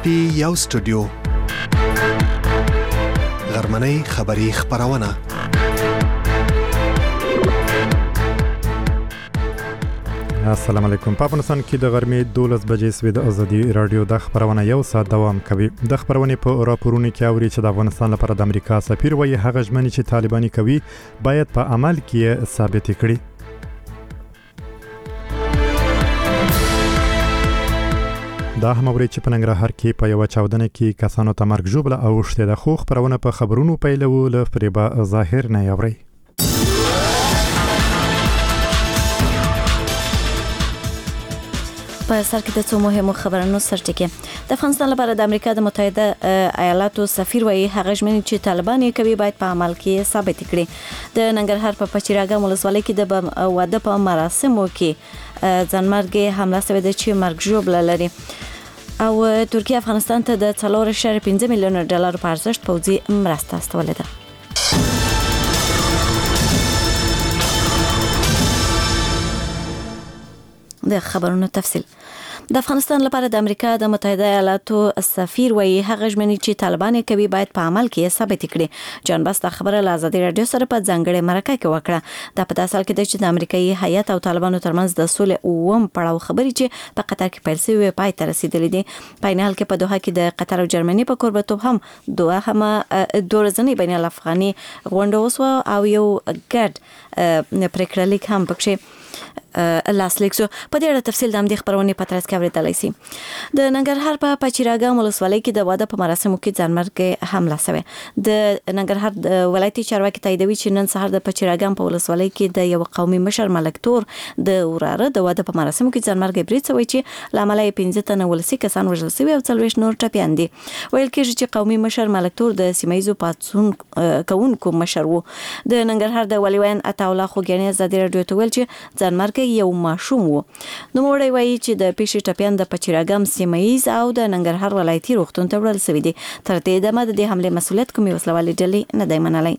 پی یو سټوډیو غرمنۍ خبری خبرونه السلام علیکم. په افغانستان کې د غرمې 12 بجې سوي د ازادي رادیو د خبرونه یو ساعت دوام کوي. د خبرونه په راپورونو کې اوري چې د افغانستان لپاره د امریکا سفیر وایي هغه ژمنې چې طالباني کوي باید په عمل کې ثابت کړي. دا هم اوري چې په ننګرهار کې په یو چاودنه کې کسانو ته مرګ ژوبله اوښته د خو خبرونه په خبرونو پیلو له فریبا ظاهر نه اوري. په سر کې د څو مهمو خبرونو سرټکی. د افغانستان لپاره د امریکا د متحده ایالاتو سفیر وایي هغه ژمنې چې طالبان یې کوي باید په عمل کې ثابت کړي. د ننګرهار په پچیراګام ولسوالۍ کې د واده په مراسمو کې ځانمرګي حمله شوې ده چې مرګ ژوبله لري. او ترکیه افغانستان ته د 4.5 میلیون ډالر په ارزښت پوځي مرسته استولې ده. د خبرونو تفصیل. د افغانستان لپاره د امریکا د متحده ایالاتو سفیر وایي هغه ژمنې چې طالبان یې کوي باید په عمل کې ثابت کړي. جان باس د خبره له ازادي رادیو سره په ځانګړې مرکه کې وکړه. دا په داسې حال کې چې د امریکایي هیات او طالبانو ترمنځ د سولې اوم پړاو خبرې چې په قطر کې پیل شوې پای ته رسیدلې دي. په عین حال کې په دوحه کې د قطر او جرمني په کوربتوب هم دوه ورځنۍ بین الافغاني غونډه وسوه او یو ګډ پریکړه لیک هم پکې لاسلیک شو. په دې اړه تفصیل د همدې خبرونې په ترڅ کې اورېدلای شي. د ننګرهار په پچیراګام ولسوالۍ کې د واده په مراسمو کې ځانمرګي حمله شوې. د ننګرهار ولایتي چارواکي تاییدوي چې نن سهار د پچیراګام په ولسوالۍ کې د یو قومي مشر ملک تور د وراره د واده په مراسمو کې ځانمرګي برید شوی چې لامل یې 15 تنه ولسي کسان وژل شوي او 40 نور ټپیان دي. ویل کېږي چې قومي مشر ملک تور د سیمایزو پاتون کوونکو مشر وو. د ننګرهار د ولیوان عطاالله خوګیاني ازادي رادیو ته ویل چې ځانمرګي یو ماشوم وو. نو موړی وایي چې د پیښې ټپیان د پچیراګام سیمایز او د ننګرهار ولایتي روغتون ته وړل شوي دي. تر دې دمه د دې حملې مسؤلیت کومې وسلوالې ډلې نه دی منلی.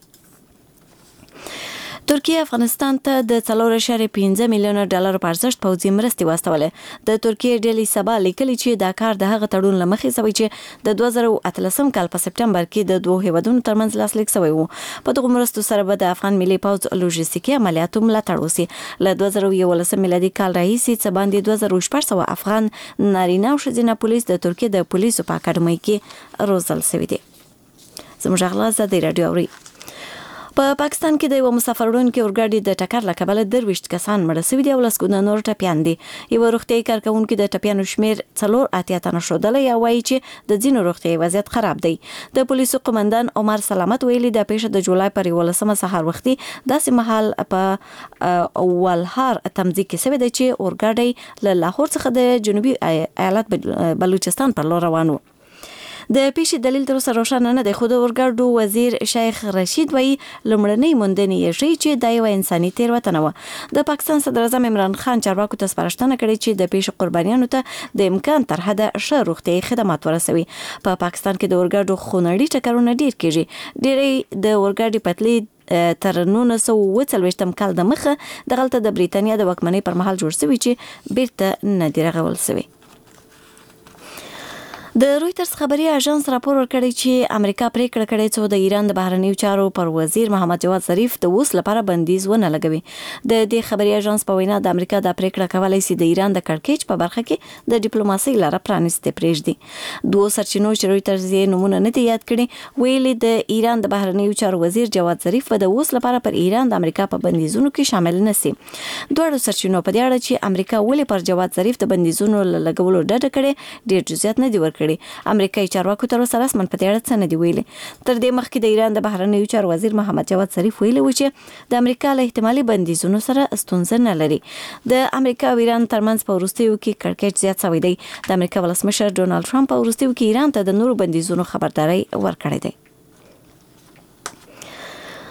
ترکیه افغانستان ته د 4.5 میلیون ډالر په ارزښت پوځي مرستې واستولې. د ترکیه ډلې سبا لیکلي چې دا کار د هغه تړون له مخې شوی چې د 2018 کال په سپټمبر کې د دوه هیوادونو ترمنځ لاسلیک شوی و. په دغه مرستو سره به د افغان ملي پوځ لوژستیکي عملیاتو ملاتړ وشي. له 2011 میلادي کال راهیسې څه باندې 2600 افغان نارینه او ښځینه پولیس د ترکیه د پولیسو په اکاډمۍ کې روزل شوي دي. زموږ غلا ازادي رادیو اوري. په پاکستان کې د یو مسافر وړونکي اورګاډي د ټکر له کبله 23 کسان مړه شوي دي او لسګونه نور ټپیان دي. یو روغتیايي کارکونکي د ټپیانو شمیر 4 تنه ښودلی او وایي چې د ځینو روغتیايي وضعیت خراب دی. د پولیسو قومندان عمر سلامت ویلي د پیښه د جولای پر 11 سهار وختي داسې مهال په ولهار تمځي کې شوې ده چې اورګاډي له لاهور څخه د جنوبي ایالت بلوچستان پر لور روان و. د پیښې دلیل تر اوسه روښانه نه دی خو د اورګاډو وزیر شیخ رشید وایي لومړنۍ موندنې یې ښیي چې دا یوه انساني تېروتنه وه. د پاکستان صدر اعظم عمران خان چارواکو ته سپارښتنه کړې چې د پیښې قربانیانو ته د امکان تر حده ښه روغتیايي خدمات ورسوي. په پاکستان کې د اورګاډو خونړي ټکرونه ډیر کېږي. ډېری د اورګاډي پټلۍ تر 1940 کال د مخه دغلته د بریتانیا د واکمنۍ پر مهال جوړ شوی چې بیرته نه دی رغول شوی. د رویټرز خبري اژانس راپور ورکړی چې امریکا پریکړه کړې چې د ایران د بهرنیو چارو پر وزیر محمد جواد ظریف د اوس لپاره بندیز ونه لګوي. د دې خبري اژانس په وینا د امریکا د پریکړه کولای شي د ایران د کړکېچ په برخه کې د ډیپلوماسۍ لاره پرانیستې پرېږدي. دوه سرچینو چې رویټرز یې نمونه نه دي یاد کړي ویلي د ایران د بهرنیو چارو وزیر جواد ظریف د اوس لپاره پر ایران د امریکا په بندیزونو کې شامل نه شي. دواړو سرچینو په دې اړه چې امریکا ولې پر جواد ظریف د بندیزونو لګولو ډډه کړې ډېر جزئیات نه دي ورکړي. امریکایي چارواکو تر اوسه رسماً په دې اړه څه نه دي ویلي. تر دې مخکې د ایران د بهرنیو چارو وزیر محمد جواد ظریف ویلي و چې د امریکا له احتمالي بندیزونو سره ستونزه نه لري. د امریکا او ایران ترمنځ په وروستیو کې کړکېچ زیات شوی دی. د امریکا ولسمشر ډونالد ټرمپ په وروستیو کې ایران ته د نورو بندیزونو خبرداری ورکړی دی.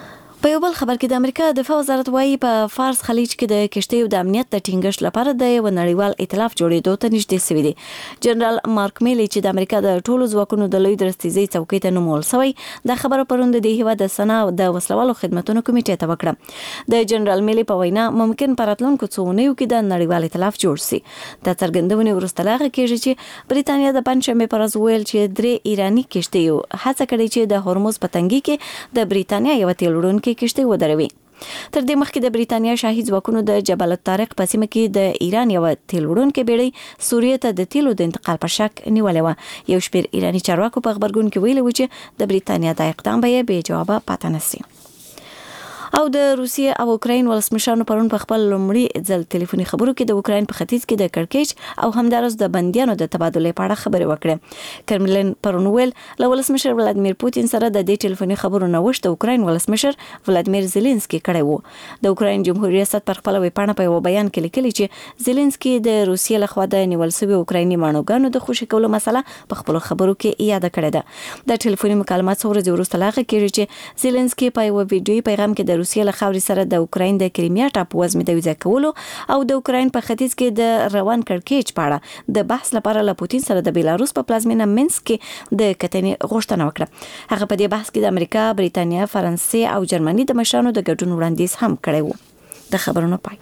په یو بل خبر کې د امریکا دفاع وزارت وايي په فارس خلیج کې د کشتیو د امنیت د ټینګښت لپاره د یو نړیوال ائتلاف جوړېدو ته نږدې شوی دی. جنرال مارک میلی چې د امریکا د ټولو ځواکونو د لوی درستیزي څوکۍ ته نومول شوی د خبرو پروند د هیواد د سنا د وسلوالو خدماتو کمیټې ته وکړه. د جنرال میلی په وینا ممکن پراتلونکو څو اونیو کې د نړیوال ائتلاف جوړ شي. د څرګندونې وروسته لاغه کېږي چې بریتانیا د پنځمې پر ورځ ویل چې 3 ایرانی کشتیو هڅه کړې چې د هرمز په تنګي کې د بریتانیا یو تیل وړونکي کشتۍ ودروي. تر دې مخکې د بریتانیا شاهي ځواکونو د جبل الطارق په سیمه کې د ایران یو تیل وړونکي بیړۍ سوریه ته د تیلو د انتقال په شک نیولې و. یو شمېر ایرانی چارواکو په خبرګون کې ویلي و چې د بریتانیا د اقدام به بې جوابه پاتې نشي. او د روسیې او اوکراین ولسمشرانو پرون په خپل لومړي ځل ټلیفوني خبرو کې د اوکراین په ختیځ کې د کړکېچ او همدارس د بنديانو د تبادلې په اړه خبرې وکړې. کرملین پرون ویل له ولسمشر ولادیمیر پوتین سره د دې ټلیفوني خبرو نوښت د اوکراین ولسمشر ولادیمیر زيلنسکي کړی وو. د اوکراین جمهوریت ریاست پر خپل ویبپاڼه په یو بیان کې لیکلي چې زيلنسکي د روسیې لخوا د نیول شوی اوکرایني مانوګانو د خوشي کولو مسله په خپل خبرو کې یاد کړې ده. د ټلیفوني مکالمات څو ورځې وروسته لاغه کېږي چې زيلنسکي په یو ویډیوي پیغام کې د روسیې له خاورې سره د اوکراین د کریمیا ټاپو وزمې د وځای کولو او د اوکراین په ختیځ کې د روان کړکېچ په اړه د بحث لپاره له پوتین سره د بیلاروس په پلازمینه مینسک کې د کتنې غوښتنه وکړه. هغه په دې بحث کې د امریکا، بریتانیا، فرانسې او جرمني د مشرانو د ګډون وړاندیز هم کړی وو. د خبرونو پای.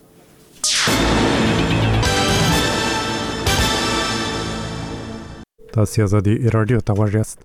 تاسو ازادي رادیو ته وژاست.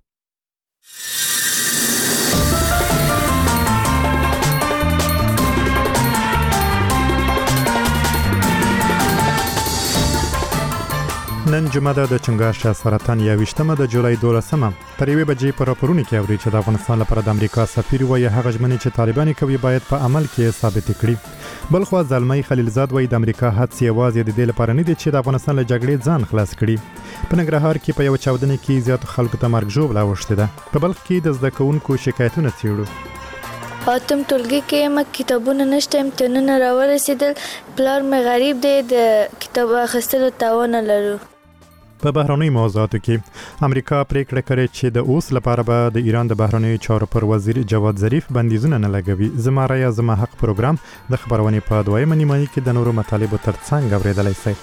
نن جمعه د چنګاښ سرطان 21 د جولای 12 پر 1 بجې پر راپورونه کې اوري چې د افغانستان لپاره د امریکا سفیر وایي هغه ژمنې چې طالبان کوي باید په عمل کې ثابت کړي. بلخو زلمی خلیلزاد وایي د امریکا هڅې یوازې د دې لپاره نه دي چې د افغانستان له جګړې ځان خلاص کړي. په ننګرهار کې په یو چاودنه کې زیات خلکو ته مرګ ژوبله اوښتې ده. په بلخ کې د زده کوونکو شکایتونه څېړو. اتم ټولګي کې ما کتابونه نشته، امتحانونه راورسېدل، پلار مې غریب دی، د کتاب اخیستلو توان نه لرو. په بهرنۍ موضوعاتو کې امریکا پریکړه کړې چې د اوس لپاره به د ایران د بهرنۍ چارو پر وزیر جواد ظریف بندیزونه نه لګوي. زما رایه زما حق پروګرام د خبرونې په دویمه نیمایي کې د نورو مطالبو ترڅنګ اورېدلی شئ.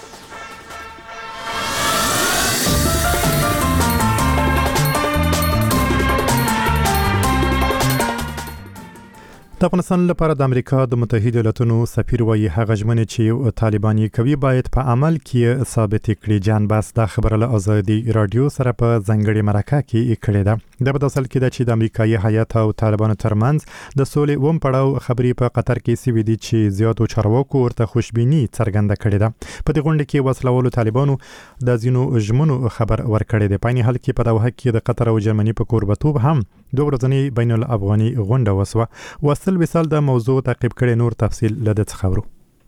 د افغانستان لپاره د امریکا د متحده ایالاتونو سفیر وایي هغه ژمنې چې طالبان کوي باید په عمل کې ثابت کړي. جان باس دا خبره له ازادي رادیو سره په ځنګړې مرکه کې کړې ده. د په اصل کې د چې د امریکایي هیات او طالبانو ترمنځ د سولې وم پړاو خبرې په قطر کې سوي دي چې زیاتو چارواکو ورته خوشبیني څرګنده کړې ده. په دې غونډه کې وسلوالو طالبانو د ځینو ژمنو خبر ورکړی دی. په عین حال کې په دوحه کې د قطر او جرمني په کوربتوب هم دوه ورځنۍ بین الافغاني غونډه وسوه. وصل د موضوع تعقیب کړي نور تفصیل لده څه خبرو.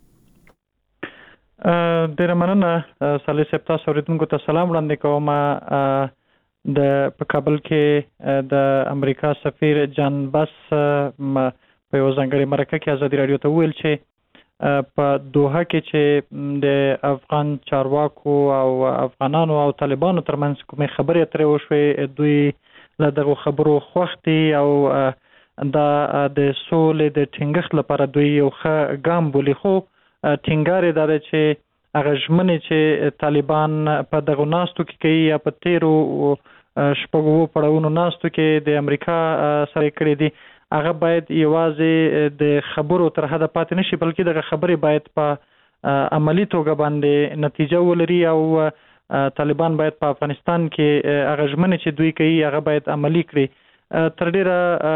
ډیره مننه صالح صاحب، تاسو اوریدونکو ته سلام وړاندې کوم. په کابل کې د امریکا سفیر جان باس په یو ځانګړي مرکه کې ازادي رادیو ته ویل چې په دوحه کې چې د افغان چارواکو او افغانانو او طالبانو ترمنځ کومې خبرې اترې وشوې، دوی له دغو خبرو خوښ دي او دا د سولې د ټینګښت لپاره دوی یو ښه ګام بولي. خو ټینګار یې دا دی چې هغه ژمنې چې طالبان په دغو ناستو کې کوي یا په تیرو شپږو پړاوونو ناستو کې د امریکا سره کړي دي، هغه باید یوازې د خبرو تر حده پاتې نشي، بلکې دغه خبرې باید په عملی توګه باندې نتیجه ولري او طالبان باید په افغانستان کې هغه ژمنې چې دوی کوي هغه باید عملی کړي. تر ډیره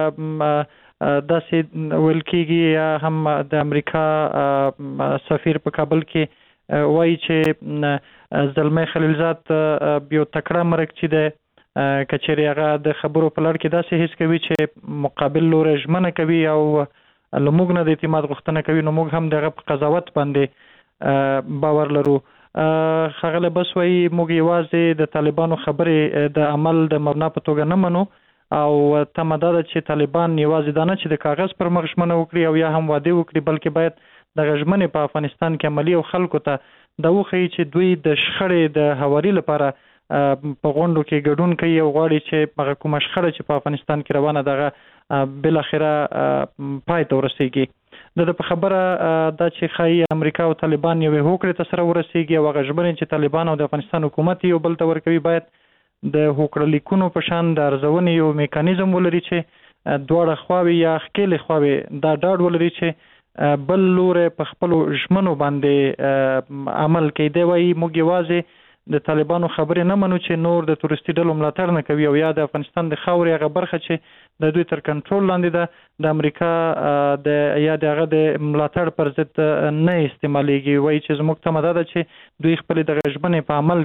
داسې ویل کېږي یا هم د امریکا سفیر په کابل کې وایي چې زلمی خلیلزاد یو تکړه مرګ چې دی، که چېرې هغه د خبرو په لړ کې داسې حس کوي چې مقابل لوری ژمنه کوي او له موږ نه د اعتماد غوښتنه کوي، نو موږ هم د هغه په قضاوت باندې باور لرو. ښاغلی بس وایي موږ یوازې د طالبانو خبرې د عمل د مبنا په توګه نه منو او تمه دا ده چې طالبان یوازې دا نه چې د کاغذ پر مخ ژمنه وکړي او یا هم وعده وکړي، بلکې باید دغه ژمنې په افغانستان کې عملي او خلکو ته دا وښیي چې دوی د شخړې د هواري لپاره په غونډو کې ګډون کوي او غواړي چې هغه کومه شخړه چې په افغانستان کې روانه دغه بل اخره پای ته ورسیږي د په خبره د چې خای امریکا او طالبان یو هوکړه ته سره ورسیږي او غژبرین چې طالبان او د افغانستان حکومت یو بل ته ورکوي باید د هوکړه لیکونو په شان د ارزونې یو میکانیزم ولري چې دواړه خواوې یا خکېلې خواوې دا ډاډ ولري چې بل لور په خپل ژمنو باندې عمل کوي. دی وايي موږ یوازې د طالبانو خبرې نه منو چې نور د تورستي ډلو ملاتړ نه کوي او یا د افغانستان د خاورې هغه برخه چې د دوی تر کنټرول لاندې ده د امریکا د یا دغه د ملاتړ پر ضد نه استعمالېږي. وایي چې زموږ تمه ده چې دوی خپل د ژمنې په عمل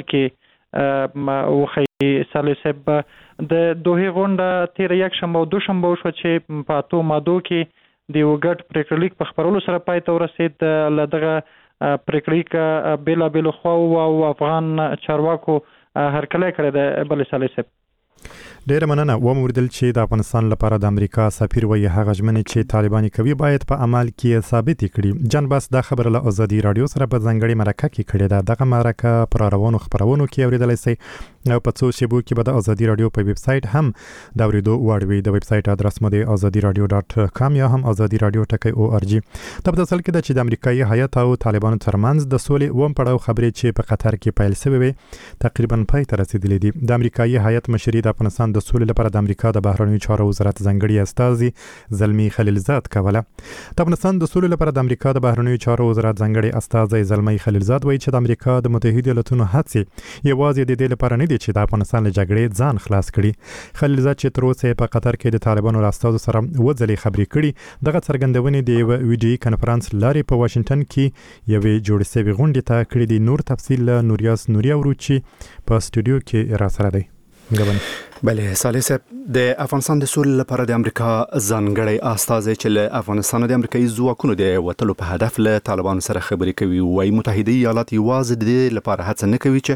کې وخی. صالح صاحب د دوه غونډه تیر یک شنبه او دوشنبه شو چې په اتو مادو کې د یو ګډ پریکړه لیک په خبرولو سره پای ته ورسید. لدغه پریکړه لیک بیلا بیل خو او افغان چارواکو هرکلی کړی دی. بل صالح صاحب ډیره مننه. و موردل چې د افغانستان لپاره د امریکا سفیر وایي هغه ژمنې چې طالبان کوي باید په عمل کې ثابت کړي. جان بس دا خبره له ازادي رادیو سره په ځنګړي مرکه کې کړې ده. دغه مرکه پر روانو خبرونو کې اوریدلای شئ او په څو شیبو کې به د ازادي رادیو په ویب سټ هم دا اوریدو وړوي. د ویب سټ ادرس مو د azadiradio.com یا هم azadiradio.org. تاسو تصل کې د چې د امریکایي هیات او طالبانو ترمنځ د سولې ووم پړاو خبرې چې په قطر کې پیل شوې وي تقریبا پای ته رسیدلې دي. د امریکایي هیات مشري د افغانستان د سولې لپاره د امریکا د بهرنیو چارو وزارت ځنګړي استازي زلمی خلیلزاد کوله. د افغانستان د سولې لپاره د امریکا د بهرنیو چارو وزارت ځنګړي استازي زلمی خلیلزاد وایي چې د امریکا د متحده ایالاتونو هڅې یوازې د دې لپاره نه دي چې د افغانستان له جګړې ځان خلاص کړي. خلیلزاد چې تر اوسه په قطر کې د طالبانو راستاو سره وځلې خبرې کړي دغه څرګندونې د یو ویډیوي کانفرنس لارې په واشنگټن کې یوې جوړ شوې غونډې ته کړې دي. نور تفصیل نوریاس نوریا وروچی په استودیو کې را سره دی. بله صالح صاحب د افغانستان د سولې لپاره د امریکا ځانګړی استازی چې له افغانستان د امریکایي ځواکونو د وټلو په هدف له طالبانو سره خبرې کوي وايي متحده ایالات یوازې د دې لپاره هڅه نه کوي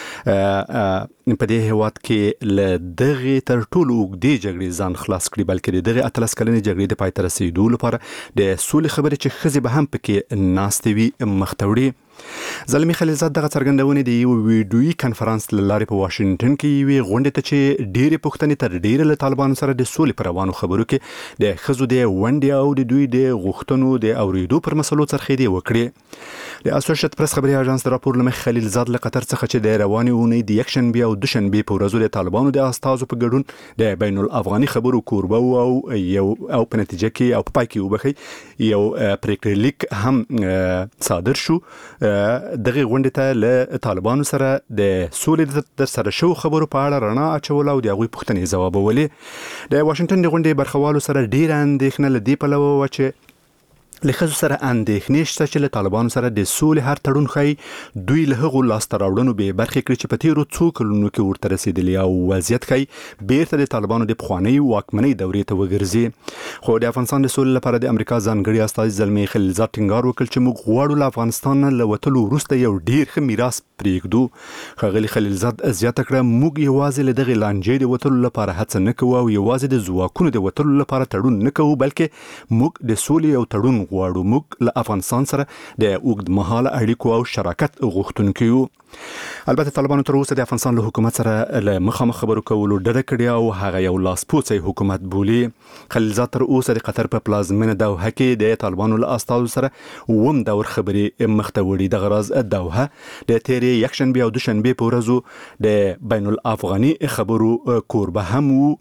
چې په دې هیواد کې له دغه تر ټولو اوږدې جګړې ځان خلاص کړي بلکې د دغه 13 کلنې جګړې د پای ته رسیدو لپاره د سولې خبرې چې ښځې به هم پکې ناستې وي مختوړي. زلمی خلیلزاد دغه څرګندونې د یو ویډیوي کانفرنس لارې په واشنگټن کې وی غونډې ته چې ډېرې پوښتنې تر ډېره له طالبانو سره د سولې پر روانو خبرو کې د ښځو د ونډې او د دوی د غوښتنو د اوریدو پر مسلو څرخېدې وکړې. د اسوسییټ پریس خبري اژانس د راپور لمخ خلیلزاد له قطر څخه چې د رواني اونۍ د یک شنبه او دوشنبه په ورځو د طالبانو د استازو په ګډون د بین الافغاني خبرو کوربه او په نتیجه کې او په پای کې وبخي یو پریکړه لیک هم صادر شو. دغه غونډه ته له طالبانو سره د سولې د سره شو خبرو په اړه رڼا اچول او د هغوی پوښتنې ځوابولې. د واشنگټن د غونډې برخوالو سره ډیر اندېښنه لدی په لور و چې لخصو سره اندېښنې شته چې له طالبانو سره د سولې هر تړون خي دوی له هغو لاسته راوړنو به برخې کړي چې په تیرو څو کلونو کې ورته رسیدلي او وضعیت خي بیرته د طالبانو د پخوانۍ واکمنۍ دورې ته وګرځي. خو د افغانستان د سولې لپاره د امریکا ځانګړي استازي زلمی خلیلزاد ټینګار وکړ چې موږ غواړو له افغانستان له وټلو وروسته یو ډیر ښه میراث پرېږدو. ښاغلي خلیلزاد زیاته کړه موږ یوازې له دغه لانجې د وټلو لپاره هڅه نه کوو او یوازې د ځواکونو د وټلو لپاره تړون نه کوو بلکې موږ د سولې او تړون غواړو. موږ له افغانستان سره د اوږدمهاله اړیکو او شراکت غوښتونکي یو. البته طالبانو تر اوسه د افغانستان له حکومت سره له مخامخ خبرو کولو ډډه کړې او هغه یو لاسپوڅی حکومت بولي. خلیلزاد تر اوسه د قطر په پلازمینه دوحه کې د طالبانو له استازو سره ووم دور خبرې مخته وړي. د غرض دوحه د تیرې یکشنبه او دوشنبه په ورځو د بین الافغاني خبرو کوربه هم وو.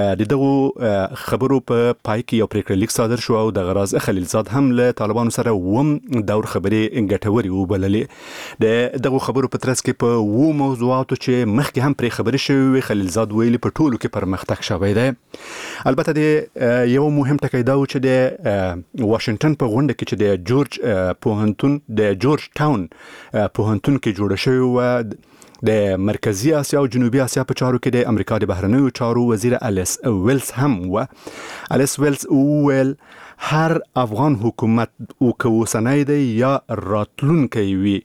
دغه خبرو په پای کې یو پریکړه لیک صادر شو او د غرض خلیلزاد هم له طالبانو سره ووم دور خبرې ګټوري وبللې. دغه خبرو پترس کې په وو موضوعاتو چې مخکې هم پرې خبرې شوې خلیلزاد ویلي په ټولو کې پرمختګ شوی دی. البته د یو مهم ټکی دا و چې د واشنگټن په غونډه کې چې د جورج پوهنتون د جورج ټاون پوهنتون کې جوړه شوې و د مرکزی اسیا او جنوبي اسیا په چارو کې د امریکا د بهرنیو چارو وزیر الیس ویلز هم و. الیس ویلز ویل هر افغان حکومت او کوسنۍ دی یا راتلونکی وي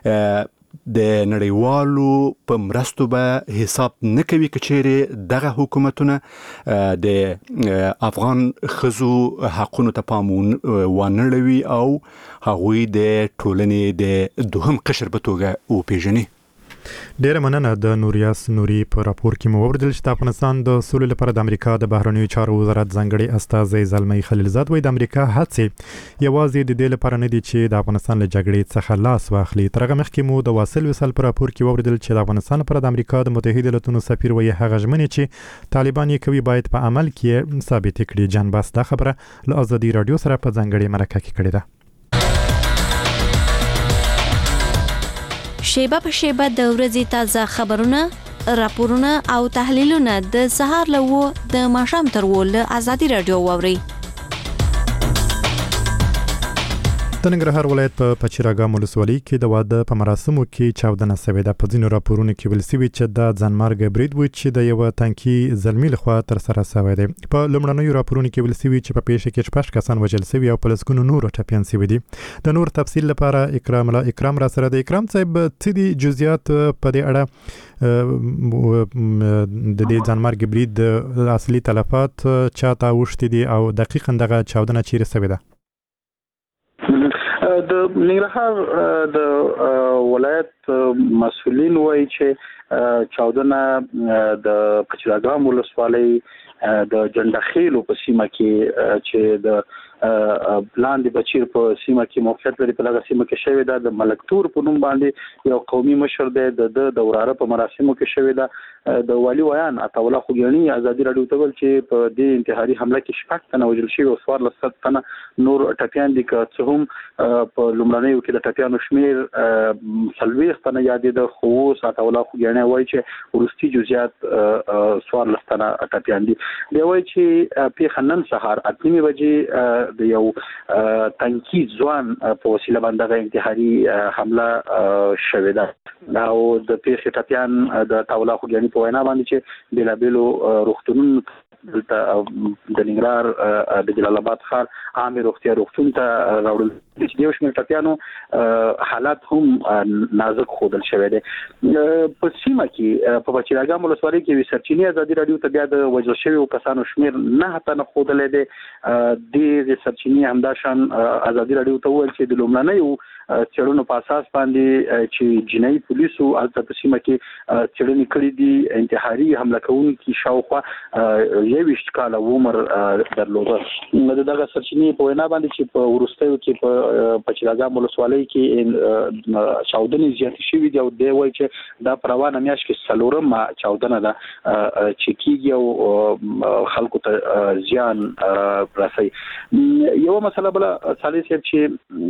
د نړیوالو په مرستو به حساب نه کوي کچېره دغه حکومتونه د افغان خزو حقونو ته پام ونړوي او هغوی د ټولنې د دوهم قشر په توګه وپیژني. ډیره مننه د نوریاس نوري په راپور کې مو وردل چې د افغانستان د سولې لپاره د امریکا د بهرنیو چارو وزارت ځانګړي استازی زلمی خلیلزاد وایي د امریکا هڅې یوازې د دې لپاره نه دي چې د افغانستان له جګړې څخه لاس واخلي. تر هغه مخکې مو د واصل وصل په راپور کې وردل چې د افغانستان لپاره د امریکا د متحده ایالاتونو سفیر وایي هغه ژمنې چې طالبان یې کوي باید په عمل کې ثابت کړي. جان باس دا خبره له ازادي رادیو سره په ځانګړي مرکه کې کړې ده. شیبه په شیبه د ورځې تازه خبرونه، راپورونه او تحلیلونه د سهار له د ماښام تر له ازادي رادیو واوري. د ننګرهار ولایت په پچیراګام ولسوالۍ کې د واده په مراسمو کې چاودنه شوې ده. په ځینو راپورونو کې ویل شوي چې دا ځانمرګ برید و چې د یو تانکي زلمی لخوا تر سره شوی دی. په لومړنیو راپورونو کې ویل شوي چې په پیښه کې 6 کسان وژل شوي او په لسګونو نور ټپیان شوي دي. د نور تفصیل لپاره اکرام را سره د اکرام صاحب څه دي جزئیات په دې اړه د دې ځانمرګ برید اصلي تلفات چاته اوښتي دي او دقیقاً دغه چاودنه چیرې شوې ده؟ د ننګرهار د ولایت مسؤلین وایي چې چاودنه د پچیراګام ولسوالۍ د جندخیلو په سیمه کې چې د لاندې بچیر په سیمه کې موقعیت لري په لږه سیمه کې شوې ده. د ملکتور په نوم باندې یو قومي مشر دی د وراره په مراسمو کې شوې ده. د والی ویان عطاوله خوګیانی ازادي رادیو ته ویل چې په دې انتحاري حمله کې 6 تنه وژل شوي او 14 تنه نور ټپیان دي. که څه هم په لومړنیو کې د ټپیانو شمیر 40 تنه یادې د خو عطاوله خوګیانی وایي چې ورستي جزئیات 14 تنه ټپیان دي. دی وایي چې په نن سهار 8 بجې د یو تانکی ځوان په وسیله باندې انتحاري حمله شوې ده او د پیښې ټپیان د تاوله خوګیانی په وینا باندې چې بلابلو روغتونونو د ننګرهار د جلال آباد ښار عامه روغتیا روغتون ته راوړل چې دیو شمېر ټپیانو حالات هم نازک ښودل شوی دی. په سیمه کې په پچیراګام ولسوالۍ کې سرچینې ازادي رادیو ته بیا د وژل شویو کسانو شمیر 9 تنه ښودلی دی. د سرچینې همداشان ازادي رادیو ته وویل چې د لومړنیو څېړنو په اساس باندې چې جنایي پولیسو هلته په سیمه کې څېړنې کړې دي انتحاري حمله کوونکي شاوخوا 21 کاله عمر درلوده. دغه سرچینې په وینا باندې چې په وروستیو کې په پچیراګام ولسوالۍ کې چاودنې زیاتې شوي دي او دی وایي چې دا په روانه میاشت کې 4مه چاودنه ده چې کېږي او خلکو ته زیان رسوي. یوه مسله بله صالح صاحب چې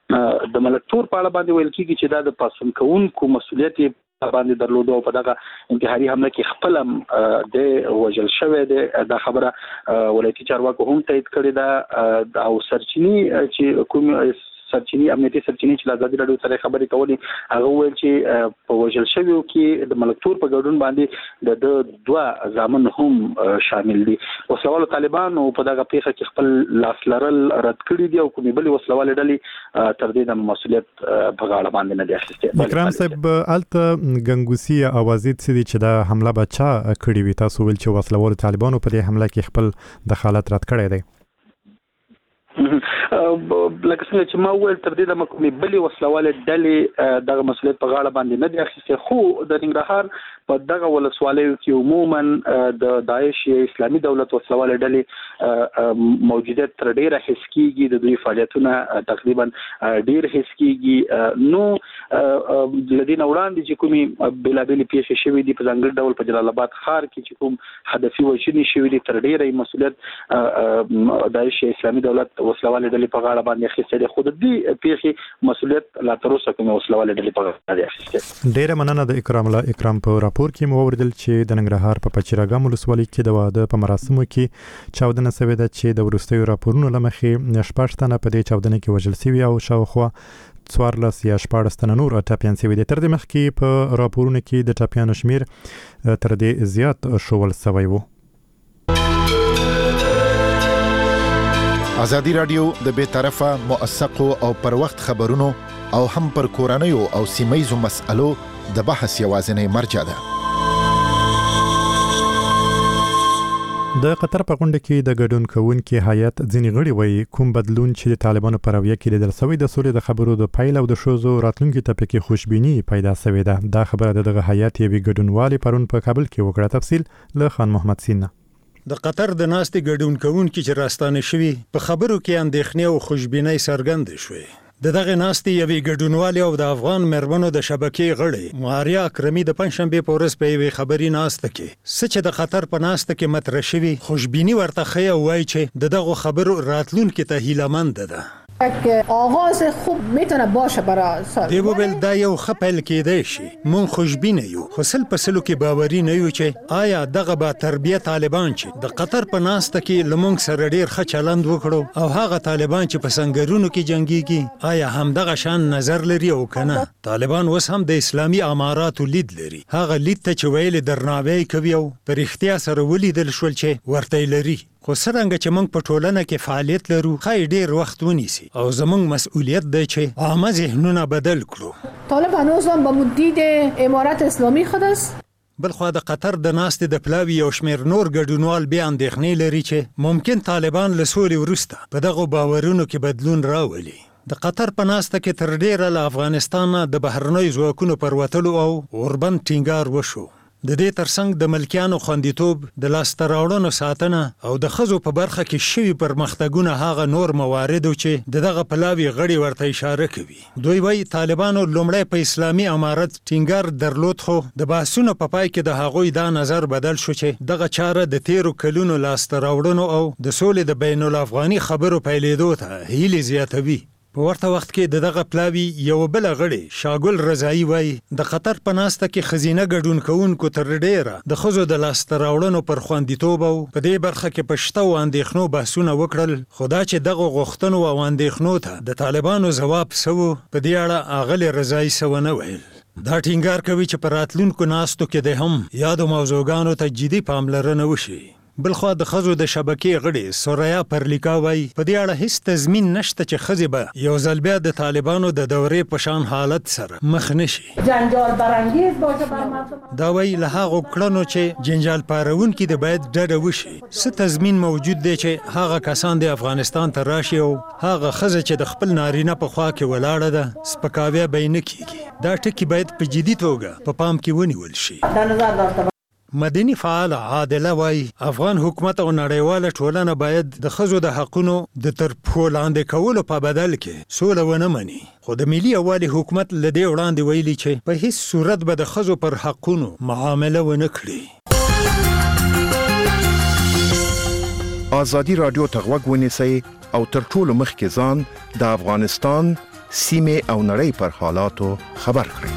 د ملکتور په اړه باندې ویل کېږي چې دا د پاڅون کوونکو مسؤلیت باندې درلوده او په دغه انتحاري حمله کې خپل د وژل شوی دی. دا خبره ولایتي چارواکو هم تایید کړې ده او سرچینې چې کوم سرچینې امنیتي سرچینې چې ازادي رادیو سره خبرې کولې هغه ویل چې په وژل شویو کې د ملکتور په ګډون باندې د 2 ځامن هم شامل دي. وسلوالو طالبانو په دغه پیښه کې خپل لاس لرل رد کړي دي او کومې بلې وسلوالې ډلې تر دې د مسؤلیت په غاړه باندې نه دي اخیستې. اکرام صاحب الته ګنګوسي اوازې څه دي چې دا حمله بچا کړې وي؟ تاسو ویل چې وسلوالو طالبانو په دې حمله کې خپل دخالت رد کړی دی. لکه څنګه چې ما وویل تر دې د کومې بلې وسلوالې ډلې دغه مسؤلیت په غاړه باندې نه دي اخیستې. خو د ننګرهار په دغه ولسوالیو کې عموما د داعش اسلامي دولت وسلوالې ډلې موجودیت تر ډیره حس کېږي. د دوی فعالیتونه تقریبا ډیر حس کېږي. نو لدې نه وړاندې چې کومې بېلابېلې پیښې شوې دي په ځانګړي ډول په جلال آباد ښار کې چې کوم هدفي وژنې شوې دي تر ډیره مسؤلیت داعش اسلامي دولت وسلوالې ډلې په غاړه باندې اخیستې دي. خو د دې پیښې مسؤلیت لا تر اوسه کومې وسلوالې ډلې په غاړه باندې اخیستې. ډیره مننه د اکرام په راپور کې مو وردل چې د ننګرهار په پچیراګام ولسوالۍ کې د واده په مراسمو کې چاودنه شوې ده چې د وروستیو راپورونو له مخې 6 تنه په دې چاودنه کې وژل شوي او شاوخوا 14 یا 14 تنه نور ټپیان شوي دي. تر دې مخکې په راپورونو کې د ټپیانو شمیر تر دې زیات شول شوی و. ازادي رادیو د بې طرفه موثقو او پر وخت خبرونو او هم پر کورنیو او سیمایزو مسألو د بحث یوازینی مرجع ده. د قطر په غونډه کې د ګډون کوونکو هیئت ځینې غړي وایي کوم بدلون چې د طالبانو په رویه کې لیدل شوی د سولې د خبرو د پایل او د شوزو راتلونکي ته پکې خوشبیني پیدا شوې ده. دا خبره دغه هیئت یوې ګډونوالې پرون په کابل کې وکړه. تفصیل له خان محمد سینا. د قطر د ناستې ګډون کوونکو چې راستانه شوي په خبرو کې اندېښنې او خوشبیني څرګندې شوې. دغه ناستې یوې ګډونوالې او د افغان مېرمنو د شبکې غړي ماریا اکرمي د پنځشنبې په ورځ په یوې خبري ناسته کې چې د قطر په ناسته کې مطرح شوي خوشبیني ورته ښیي او وایي چې دغه خبرو راتلونکي ته هیله‌مند ده. آغاز خوب میتونه باشه برای سال. دیو بل دا یو خپل کېدای شي. مون خوشبینه یو. خو سل په سلو کې باوري نه یو چې آیا دغه با تربیه طالبان چې د قطر په ناسته کې لمونږ سره ډیر ښه چلند وکړو او هغه طالبان چې په سنگرونو کې جنگيږي آیا هم دغه شان نظر لري او کنه. طالبان اوس هم د اسلامي اماراتو لید لري. هغه لید ته چې ویل درناوی کوي او پر اختیار سره ولیدل شول چې ورته لري. خو څنګه چې موږ په ټولنه کې فعالیت لرو خای ډیر وخت ونیسي او زموږ مسؤلیت دی چې عامه ذهنونه بدل کړو. طالبان اوس هم به مدید امارت اسلامی خود است. بلخو د قطر د ناستې د پلاوی او شمیر نور ګډونوال بیا اندېښنې لري چې ممکن طالبان له سولې وروسته په دغه باورونو کې بدلون راولي. د قطر په ناسته کې تر ډیره له افغانستان د بهرنۍ ځواکونو پر وتلو او اوربند ټینګار وشو. د دې ترڅنګ د ملکیانو خوندیتوب د لاسته راوړنو ساتنه او د ښځو په برخه کې شوي پرمختګونه هغه نور مواردو چې دغه پلاوی غړي ورته اشاره کوي. دوی وایي طالبانو لومړی په اسلامي امارت ټینګار درلود خو د بحثونو په پای کې د هغوی دا نظر بدل شو چې دغه چاره د تیرو کلونو لاسته راوړنو او د سولې د بین الافغاني خبرو پیلېدو ته هیلې زیاتوي. په ورته وخت کې دغه پلاوی یو بل غړي شاګل رضایی وای د قطر په ناسته کې خزینه ګډون کوونکو تر ډیره د خزو د لاستر راوړنو پر خوندیتوب او په دې برخه کې پښتو اندېښنو بحثونه وکړل. خدا چې دغه غوښتنو او اندېښنو ته د طالبانو جواب سو په دې اړه اغل رضایی سو نه ویل. دا ټینګار کوي چې پر راتلونکو ناستو کې د هم یادو موضوعګانو ته جدي پاملرنه وشي. بلخو د خزو د شبکې غړي سوریا پرلیکا وای په دې اړه هیڅ تضمین نشته چې خزي به یو ځل بیا د طالبانو د دورې په شان حالت سره مخ نشي. جنجال برانگیز باشه بر مردم. دا وای له هغه کړنو چې جنجال پارون کې د باید ډډه وشي. څه تضمین موجود دی چې هغه کسان د افغانستان ته راشي او هغه خزه چې د خپل نارینه په خوا کې ولاړه ده سپکاوی به نه کیږي. دا ټکی باید په جدي توګه په پام کې ونیول شي. در نظر داشته مدني فعال عادله وای افغان حکومت او نړیواله ټولنه باید د خزو د حقونو د تر پښو لاندې کولو په بدل کې سوله ونه مني. خو د ملي یووالي حکومت له دې وړاندې ویلي چې په هیڅ صورت به د خزو پر حقونو معامله ونه کړي. ازادي رادیو ته غوږ ونیسئ او تر ټولو مخکې ځان د افغانستان سیمه او نړۍ پر حالاتو خبر کړئ.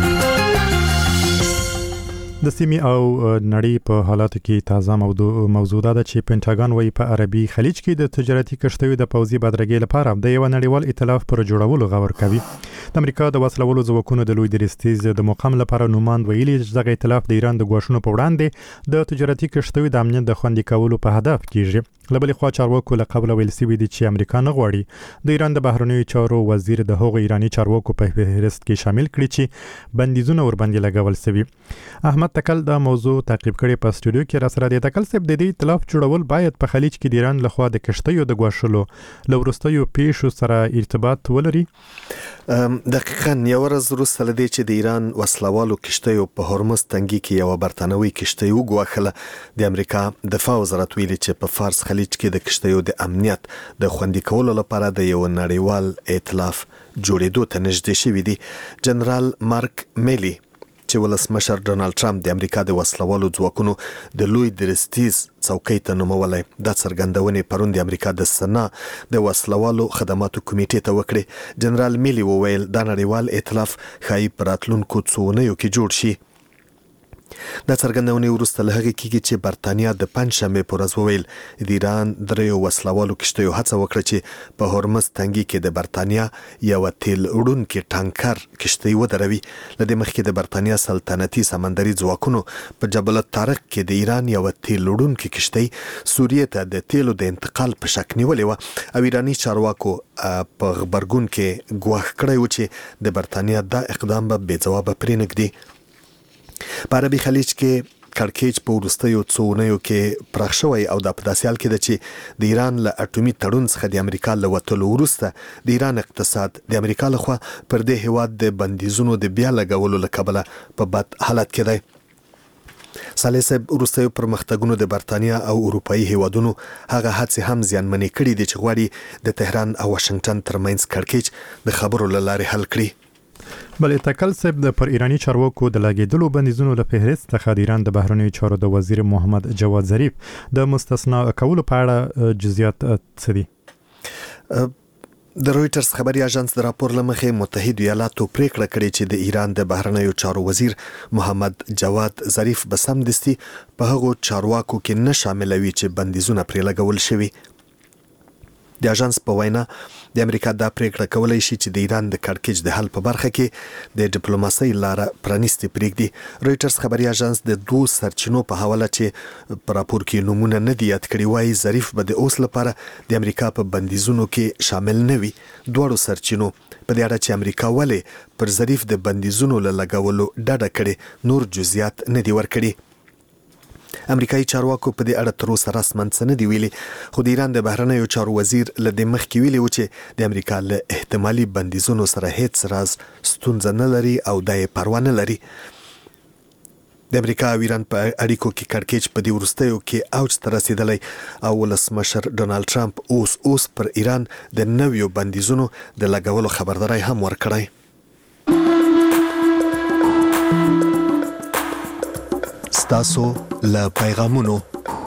د سیمې او نړۍ په حالاتو کې تازه موضوع ده چې پینټاګان وايي په عربي خلیج کې د تجارتي کشتیو د پوځي بدرګۍ لپاره د یو نړیوال ائتلاف پر جوړولو غور کوي. د امریکا د وسلوالو ځواکونو د لوی درستیز د مقام لپاره نوماند ویلي چې دغه ائتلاف د ایران د غواښونو په وړاندې د تجارتي کشتیو د امنیت د خوندي کولو په هدف کیږي. لبلې خوا چارواکو له قبل ویل سوي دي چې امریکا نه غواړي د ایران د بهرنیو چارو وزیر د هغو ایرانی چارواکو په فهرست کې شامل کړي چې بندیزونه ورباندې لګول سوي. احمد تکل دا موضوع تعقیب کړي په استودیو کې را سره دی. تکل صاحب د دې ائتلاف جوړول باید په خلیج کې د ایران لخوا د کشتیو د غواښلو له وروستیو پیښو سره ارتباط ولري. دقیقاً یو ورځ وروسته له دې چې د ایران وسلوالو کشتیو په هرمز تنګي کې یو برتانوي کشتۍ وګواښله د امریکا دفاع وزارت ویلي چې په فارس خلیج کې د کشتیو د امنیت د خوندي کولو لپاره د یو نړیوال ائتلاف جوړېدو ته نږدې شوي دي. جنرال مارک میلی چې ولسمشر ډونالد ټرمپ د امریکا د وسلوالو ځواکونو د لوی درستیز څوکۍ ته نومولی دا څرګندونې پرون د امریکا د سنا د وسلوالو خدماتو کمیټې ته وکړې. جنرال میلی وویل دا نړیوال ائتلاف ښایي په راتلونکو څو اونیو کې جوړ شي. دا څرګندونې وروسته له هغې کېږي چې برتانیا د پنجشنبې په ورځ وویل د ایران دریو وسلوالو کشتیو هڅه وکړه چې په هرمز تنګي کې د برتانیا یوه تیل وړونکې ټانکر کشتۍ ودروي. له دې مخکې د برتانیا سلطنتي سمندري ځواکونو په جبل الطارق کې د ایران یوه تیل وړونکې کشتۍ سوریې ته د تیلو د انتقال په شک نیولې وه او ایراني چارواکو په غبرګون کې ګواښ کړی و چې د برتانیا دا اقدام به بې ځوابه پرېنږدي. په عربي خلیج کې کړکېچ په وروستیو څو اونیو کې پراخ شوی او د په داسې حال کې ده چې د ایران له اټومي تړون څخه د امریکا له وتلو وروسته د ایران اقتصاد د امریکا لخوا پر دې هیواد د بندیزونو د بیا لګولو له کبله په بد حالت کې دی. صالح صاحب وروستیو پرمختګونو د برتانیا او اروپایي هیوادونو هغه هڅې هم زیانمنې کړي دي چې غواړي د تهران او واشنگټن ترمنځ کړکېچ د خبرو له لارې حل کړي. بلې تکل صاحب د پر ایرانی چارواکو د لګیدلو بندیزونو له فهرست څخه د ایران د بهرنیو چارو د وزیر محمد جواد ظریف د مستثنا کولو په اړه جزئیات څه دي؟ د رويټرز خبري اژانس د راپور لمخې متحده ایالاتو پریکړه کړې چې د ایران د بهرنیو چارو وزیر محمد جواد ظریف به سمدستي په هغو چارواکو کې نه شاملوي چې بندیزونه پرې لګول شوي. د اژانس په وینا د امریکا دا پریکړه کولای شي چې د ایران د کړکېچ د حل په برخه کې د ډیپلوماسۍ لاره پرانیستي پرېږدي. رويټرز خبري اژانس د دوه سرچینو په حواله چې په راپور کې نمونه نه دي یاد کړي وایي ظریف به د اوس لپاره د امریکا په بندیزونو کې شامل نه وي. دوړو سرچینو په دې اړه چې امریکا ولې پر ظریف د بندیزونو له لګولو ډډه کړي نور جزئیات نه دي ورکړي. امریکایي چارواکو په دې اړه تر اوسه رسماً څه نه دي ویلي، خو د ایران د بهرنیو چارو وزیر له دې مخکې ویلي و چې د امریکا له احتمالي بندیزونو سره هیڅ راز ستونزه نه لري او دا یې پروا نه لري. د امریکا او ایران په اړیکو کې کړکېچ په دې وروستیو کې اوج ته رسیدلی او ولسمشر ډونالد ټرمپ اوس پر ایران د نویو بندیزونو د لګولو خبرداری هم ورکړی. ستاسو له پیغامونو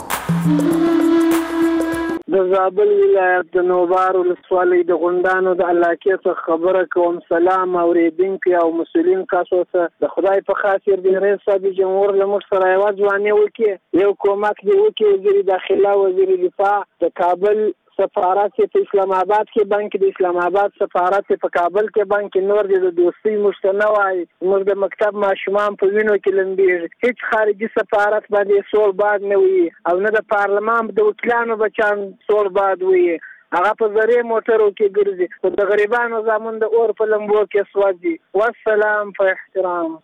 د زابل ولایت د نوبار ولسوالۍ د غونډانو د علاقې څخه خبره کوم. سلام اوریدونکو او مسؤلین تاسو ته د خدای په خاطر د رئیس صاحب جمهور له مخ سره یو ځواني وکي یو کومک دی وکي وزیر داخله وزیر دفاع د کابل سفارت په اسلام آباد کې بانک د اسلام آباد سفارت په کابل کې بانک نور د دوستي مشتنوي موږ د مکتب ماشومان په وینو کې لمبيږي هیڅ خارجي سفارت باندې سول باد نه وي او نه د پارلمان د وکیلانو بچان سول باد وي هغه په ذریعہ موټرو کې ګرځي د غریبانو زمون د اور په لمبو کې سوځي. والسلام په احترام.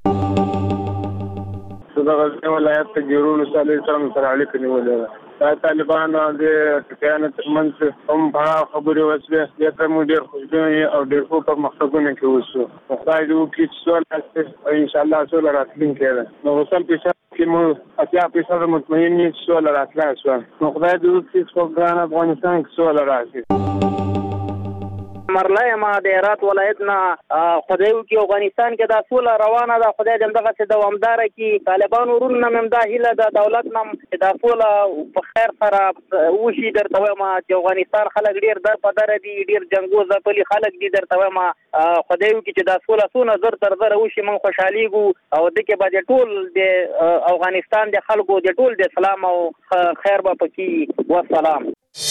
د غزنی ولایت د جیرون صالح سره اړیکه نیولې طالبان د ټکانو ترمنځ هم په خبرو وسله د کوم ډیر خوشبینه او ډیر په مخکونه کې وسو. خدای دې وکړي چې سوال ان شاء الله سوال راتلونکي نو وسم په کې مو اتیا په مطمئن یې سوال راتلای نو خدای دې وکړي چې په افغانستان کې سوال راځي. مرلای ما د هرات ولایت نه خدای وکړي افغانستان کې دا سوله روانه ده. خدای دې دغه څه دوامدار کړي. طالبان ورونه مم دا هیله د دولت نم دا سوله په خیر سره وشي. درته وایم چې افغانستان خلک ډیر در په در دي ډیر جنگو ځپلي خلک دي. درته وایم خدای وکړي چې دا سوله سونه زر تر زر وشي من خوشحاليګو او دغه باندې ټول د افغانستان د خلکو د ټول د سلام او خیر به پکې. والسلام.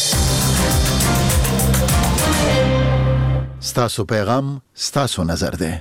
ستاسو پیغام ستاسو نظر ده.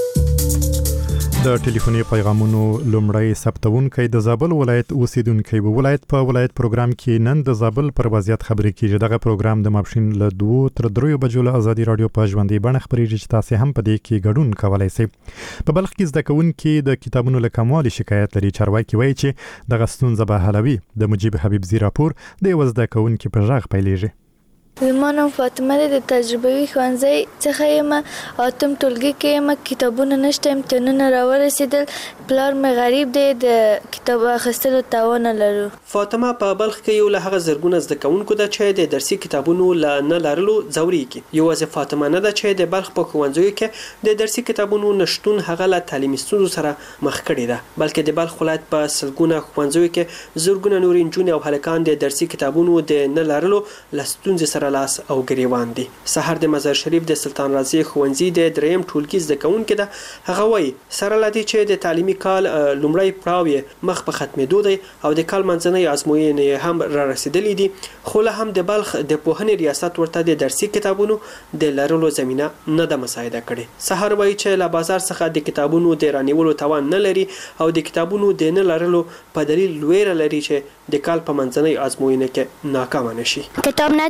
د ټلیفوني پیغامونو لومړی ثبتونکو د زابل ولایت اوسیدونکو ولایت په ولایت پروګرام کې نن د زابل پر وضعیت خبرې کیږي. دغه پروګرام د ماپښین له 2 تر 3 بجو له ازادي رادیو په ژوندۍ بڼه خبرېږي چې تاسو هم په دې کې ګډون کولای شئ. په بلخ کې زده کوونکي د کتابونو له کموالي شکایت لري. چارواکي وایي چې دغه ستونزه به حلوي. د مجيب حبیبزي راپور د یو زده کوونکي په ژغ پیلېږي. زمانم فاطمه د تجربوي ښوونځي څخه یم اتم ټولګي کې یم کتابونه نشته امتحانونه راورسېدل پلار مې غریب دی د کتاب اخیستلو توان نه لرو. فاطمه په بلخ کې یو له هغه زرګونه زده کوونکو ده چې د درسي کتابونو له نه لرلو ځورېږي. یوازې فاطمه نه ده چې د بلخ په ښوونځیو کې د درسي کتابونو نشتون هغه له تعلیمي ستونزو سره مخ کړی ده، بلکې د بلخ ولایت په سلګونه ښوونځیو کې زرګونه نورې نجونې او هلکان د درسي کتابونو د نه لرلو له ستونزې سره لاس او ګریوان دي. سحر د مزار شریف د سلطان رازي ښوونځي د دریم ټولګي زده کوونکي ده. هغه وایي سره لدی چې د تعلیمي کال لومړی پړاو مخ په ختمېدو دی او د کال منځنۍ ازموینې هم را رسیدلې دي، خو له هم د بلخ د پوهنې ریاست ورته د درسي کتابونو د لرلو زمینه نه ده مساعده کړې. سحر وایي چې له بازار څخه د کتابونو د رانیولو توان نه لري او د کتابونو د نه لرلو په دلیل ویره لري چې د کال په منځنۍ ازموینه کې ناکام نشي. کتاب نداریم،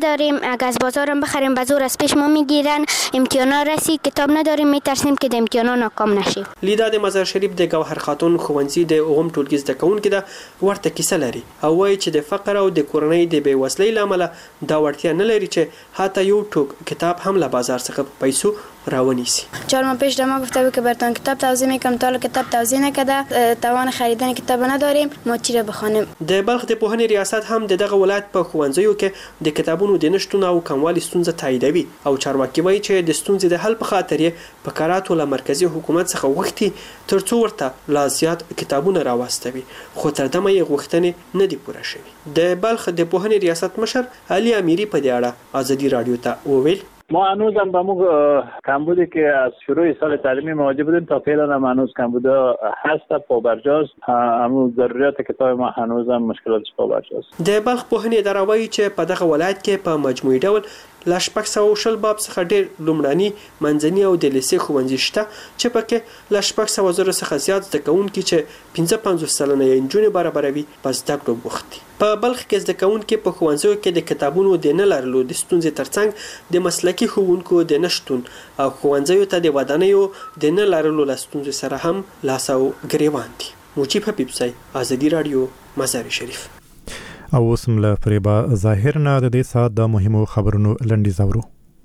اگر از بازارم بخریم به زور از پیش ما میگیرن، امتحانا رسید کتاب نداریم، میترسیم که د امتحانا ناکام نشیم. لیدا د مزار شریف د گوهر خاتون ښوونځي د اوغم ټولګي زده کوونکې ده ورته کیسه لري او وایي چې د فقر او د کورنۍ د بېوزلۍ له امله دا وړتیا نه لري چې حتی یو ټوک کتاب هم له بازار څخه په پیسو راونیسی. 4 ماه پیش ما گفته بود که براتون کتاب توزیع میکنم، تا کتاب توزیع نکرده، توان خریدن کتاب نداریم، ما چی را بخوانیم. د بلخ د پوهنې ریاست هم دغه ولایت په ښوونځیو کې د کتابونو د نشټون او کموالي ستونزه تاییدوي او چارواکي وایي چې د ستونزې د حل په خاطر یې په کاراتو له مرکزی حکومت څخه غوښتي ترڅو ورته لا زیات کتابونه راوستوي، خو تر دمه یې غوښتنې نه دي پوره شوي. د بلخ د پوهنې ریاست مشر علي امیری په دې اړه ازادي رادیو ته وویل ما هنوز هم به موقع کمبودی که از شروع سال تعلیمی مواجه بودیم تا فعلا هم هنوز کمبود هست، پابرجاست، همون ضروریات کتاب ما هنوز هم مشکلاتش پابرجاست. د بلخ پوهنې اداره وایي چې په دغه ولایت کې په مجموعي ډول له 600 باب څخه ډېر لومړني منځني او د لیسې ښوونځي شته چې پکې له 600 زره څخه زیات زده کوونکي چې 55 سلنه یې نجونې برابروي په زده کړو بوخت دي. په بلخ کې زده کوونکي په ښوونځیو کې د کتابونو د نه لرلو د ستونزې ترڅنګ د مسلکي ښوونکو د نشتون او ښوونځیو ته د ودانیو د نه لرلو له ستونزې سره هم لاس او ګریوان دي. مجيب حبیب سای، ازادي رادیو، مزار شریف. او اوس هم له فریبا ظاهر نه د دې ساعت د مهمو خبرونو لنډیز اورو.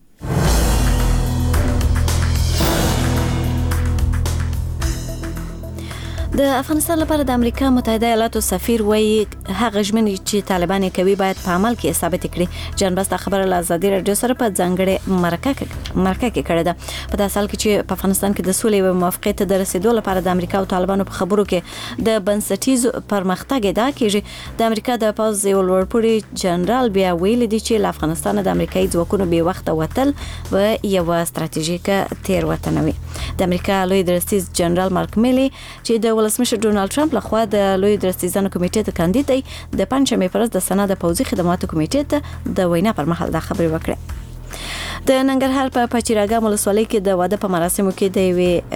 د افغانستان لپاره د امریکا متحده ایالاتو سفیر وایي هغه ژمنې چې طالبان کوي باید په عمل کې ثابت کړي. جان بس دا خبره له ازادي رادیو سره په ځانګړې مرکه کې کړې ده. په داسې حال کې چې په افغانستان کې د سولې او موافقت ته د رسیدو لپاره د امریکا او طالبانو په خبرو کې د بنسټیز پرمختګ ادعا کیږي. د امریکا د پوز یو لوړپوړي جنرال بیا ویل دي چې له افغانستان د امریکایي ځواکونو به وخت وتل و یو ستراتیژیکه تیروتنه وي. د امریکا لوی درستیز جنرال مارک میلی چې د ولسمشر ډونالد ټرمپ لخوا د لوی درستیزانو کمیټې ته کاندید دی د پنځمې پر ورځ د سنا د پوځي خدماتو کمیټې ته د وینا پر مهال دا خبرې وکړه. د ننګرهار په پچیراګام ولسوالۍ کې د واده په مراسمو کې د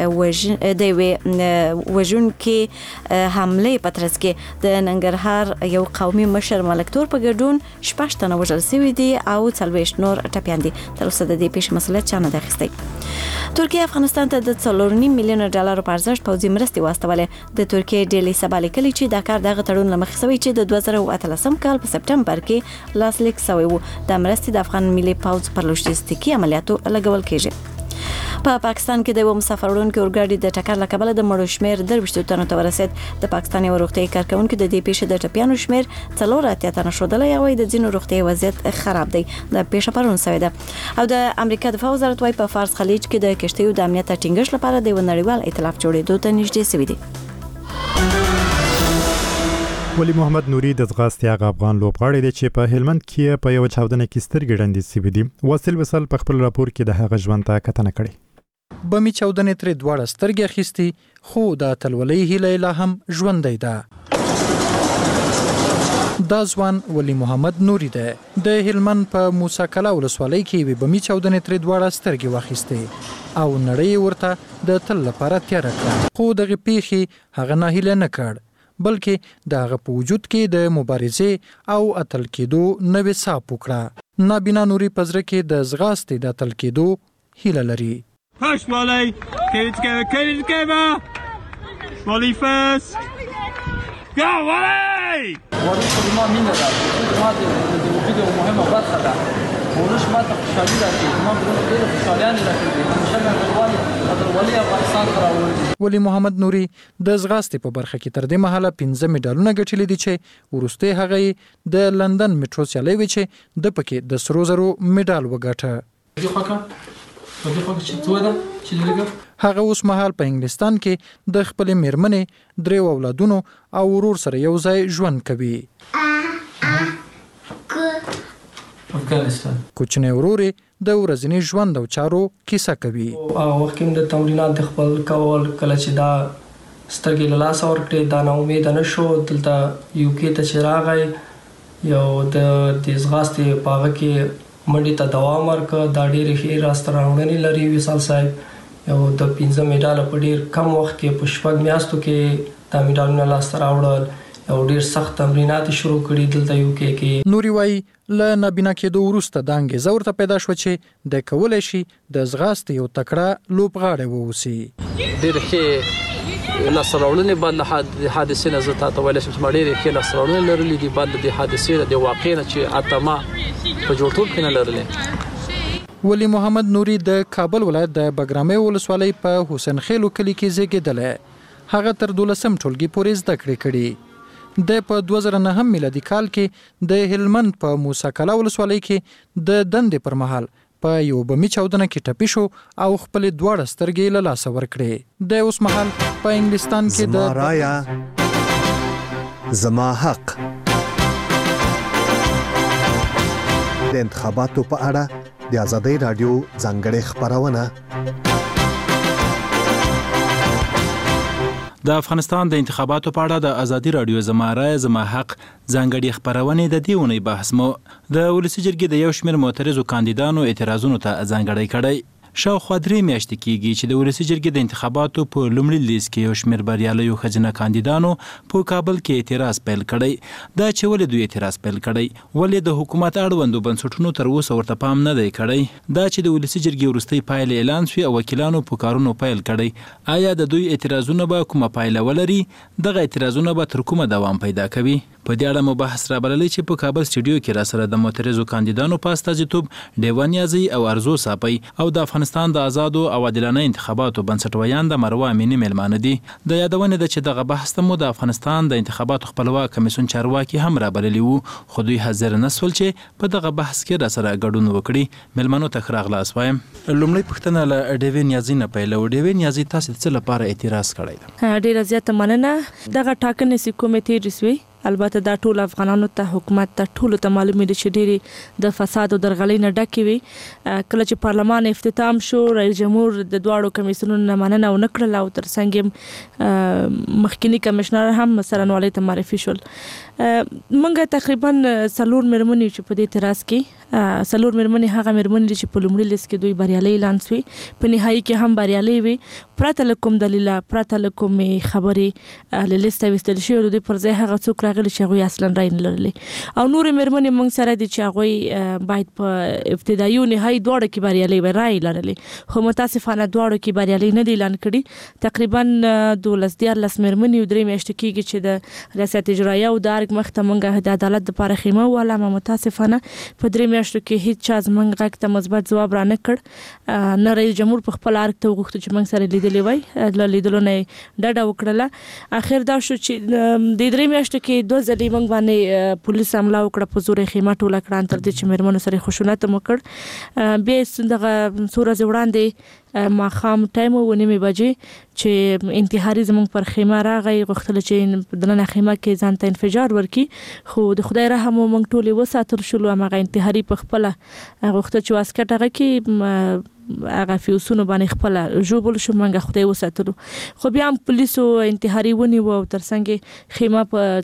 وژونکي حمله په ترڅ کې د ننګرهار یو قومي مشر ملک تور په ګډون 6 تنه وژل شوي دي او 40 نور ټپيان دي. تر اوسه د دې پیښې مسؤلیت چا نه دی اخیستی. ترکیه افغانستان ته د 4.5 میلیون ډالر په ارزښت پوځي مرستې واستولې. د ترکیه ډیلی سبا لیکلي چې دا کار دغه تړون لمخې شوی چې د 2013 کال په سپټمبر کې لاسلیک شوی و. د مرستې د افغان ملي پوځ پر لوجستیکي عملیاتو لګول کېږي. په پاکستان کې د یو مسافر وړونکي اورګاډي د ټکر له کبله د مړو شمېر 23 تنو ته ورسید. د پاکستان یو روغتیايي کارکونکي د دې پیښې د ټپیانو شمېر 4 تنو ښودلی او د ځینو روغتیايي وضعیت خراب دی. د پیښه پرون شوې ده او د امریکا دفاع وزارت وايي په فارس خلیج کې د کشتیو د امنیت ټینګښت لپاره د نړیوال ائتلاف جوړېدو ته نږدې شوی دی. ولی محمد نوري د ځغاستې هغه افغان لوبغاړی دی چې په هلمند کې په یو چاودنه کې سترګې ړندې شوي دي. واصل وصل په خپل راپور کې د هغه ژوند ته کتنه کړې. بمي چاودنې ترې دواړه سترګې اخیستي خو د اتلولۍ هیله لا هم ژوندۍ ده. دا ځوان ولی محمد نوري دی. د هلمند په موسی کلا ولسوالۍ کې وي بمي چاودنې ترې دواړه سترګې واخیستې او نړۍ ورته د تل لپاره تیاره کړه. خو دغه پیښې هغه ناهیله نه کړ بلکې د هغه په وجود کې د مبارزې او اتل کېدو نوې ساه وکړه. نابینا نوري په زړه کې د ځغاستې د اتل کېدو هیله لري. Push Wally, get it together, Wally first, go Wally! Wally خو ما مینه ده، ما د وجود مهمه برخه ده. ورش ما ته خوشحالي راکړي، ما برونه ډېره خوشحالیانې راکړي. انشاءالله ولی افغانستان ته راوړي. ولی محمد نوري د ځغاستې په برخه کې تر دې مهاله 5 مډالونه ګټلي دي چې وروسته هغه د لندن میټرو سیالۍ وي چې د پکې د سرو زرو مډال وګټه. هغه اوس مهال په انګلستان کې د خپل میرمنې 3 اولادونو او ورور سره یو ځای ژوند کوي. کوچنی ورور د ورځني ژوند او چارو کیسه کوي. وخت کې د تمرینات خپل کول کله چې دا سترګې له لاسه ورکړې دا نه امید نه شو. دلته یو کې ته چې راغی یو د ځغاستې په هغه کې منډې ته دوام ورکړ. دا ډېرې ښې راسته راوړنې لري وصال صاحب. یو د 5 مډاله په ډېر کم وخت کې په 6 میاشتو کې دا مډالونه لاسته راوړل. او ډیر سخت تمرینات شروع کړي دلته UK کې. نوري وای ل نابینا کېدو وروسته د انګیزه ورته پیدا شو چې د کولای شي د ځغاستې یو تکړه لوبغاړی واوسي. ډېر ښې لاسته راوړنې بعد له حادثې نه زه تاته ویلی شم چې ما ډېرې ښې لاسته راوړنې لرلې دي بعد له دې حادثې نه د واقع نه چې حتی ما په جوړتوب کې نه لرلې. ولی محمد نوري د کابل ولایت د بګرامي ولسوالۍ په حسین خیلو کلي کې زیږېدلی. هغه تر 12م ټولګي پورې زده کړې کړي. د په 2009 میلادي کال کې د هلمند په موسی کلا ولسوالۍ کې د دندې پر مهال په یو بمي چاودنه کې ټپي شو او خپل دواړه سترګې له لاسه ورکړې. د اوس مهال په انګلستان کې زما رایا زما حق د انتخاباتو په اړه د آزادۍ رادیو ځانګړې خبرونه. د افغانستان د انتخاباتو په اړه د آزادۍ رادیو زما رای زما حق ځانګړې خبرونه د دې اونۍ بحث مو د ولسی جرګې د یو شمېر معترضو کاندیدانو اعتراضونو ته ځانګړی کړی. شاوخوا 3 میاشتې کېږي چې د ولسی جرګې د انتخاباتو په لومړي لیست کې یو شمېر بریالیو ښځینه کاندیدانو په کابل کې اعتراض پیل کړی. دا چې ولې دوی اعتراض پیل کړی، ولې د حکومت اړوندو بنسټونو تر اوسه ورته پام نه دی کړی، دا چې د ولسی جرګې وروستۍ پایلې اعلان شوې او وکیلانو په کارونو پیل کړی، آیا د دوی اعتراضونه به کومه پایله ولري؟ دغه اعتراضونه به تر کومه دوام پیدا کوي؟ په دې اړه مو بحث رابللی چې په کابل سټوډیو کې راسره د معترضو کاندیدانو په استازیتوب ډیوان یازی او ارزو صاپی او د افغانستان د آزادو او عادلانه انتخاباتو بنسټویان د مروه امینی میلمانه دي. د یادونه ده چې دغه بحث ته مو د افغانستان د انتخاباتو خپلواک کمیسیون چارواکي هم رابللی وو، خو دوی حاضر نه سول چې په دغه بحث کې راسره ګډون وکړي. میلمنو ته ښه راغلاست وایم. لومړی پوښتنه له ډیوین یازی نه پیلوو. ډیوین یازی، تاسو څه لپاره اعتراض کړی؟ ډیره زیاته مننه. دغه ټاکنې چې کومې تېرې شوې، البته دا ټول افغانانو ته، حکومت ته، ټولو ته معلومه ده چې ډېرې د فساد او درغلۍ نه ډکې وي. کله چې پارلمان افتتام شو، رئیس جمهور د دواړو کمیسیونونو نه مننه ونه کړله او ترڅنګ مخکینی کمشنر هم څارنوالۍ ته معرفي شول. موږ تقریبا 4 مېرمنې چې په دې اعتراض کې 4 مېرمنې هغه مېرمنې دي چې په لومړي لیست کې دوی بریالۍ اعلان شوې، په نهایي کې هم بریالۍ وي، پرته له کوم دلیله، پرته له کومې خبرې له لیسته ویستل شوي، د دوی پر ځای هغه څوک راغلي چې هغوی اصلا رای نه لرلې. او نورې مېرمنې موږ سره دي چې هغوی باید په ابتدایي او نهایي دواړو کې بریالۍ وي، رای لرلې، خو متاسفانه دواړو کې بریالۍ نه دي اعلان کړي. تقریبا 12-14 مېرمنې او 3 میاشتې کېږي چې د ریاست اجرایه او د ارګ مخ ته موږ د عدالت دپاره خیمه ووهله، متاسفانه په 3 میاشتو کې هیڅ چا زموږ غږ ته مثبت ځواب را نه کړ. نه رئیس جمهور په خپل ارګ ته وغوښتو چې موږ سره لیدلی وای، له لیدلو نه یې ډډه وکړله. اخر دا شو چې د 3 میاشتو کې 2 ځلې موږ باندې پولیس حمله وکړه، په زور یې خیمه ټوله کړه، تر دې چې مېرمنو سره خشونت هم وکړ. بیا دغه څو ورځې وړاندې ماښام ټایم و 9 بجې چې انتحاري زموږ پر خیمه راغی، غوښتل چې دننه خیمه کې ځان ته انفجار ورکړي، خو د خدای رحم و موږ ټولې وساتل شولو. هماغه انتحاري په خپله غوښتل چې واسکټ هغه کې هغه فیوسونو باندې خپله ژوبل شو، موږ خدای وساتلو. خو بیا هم پولیسو انتحاري ونیوه او ترڅنګ خیمه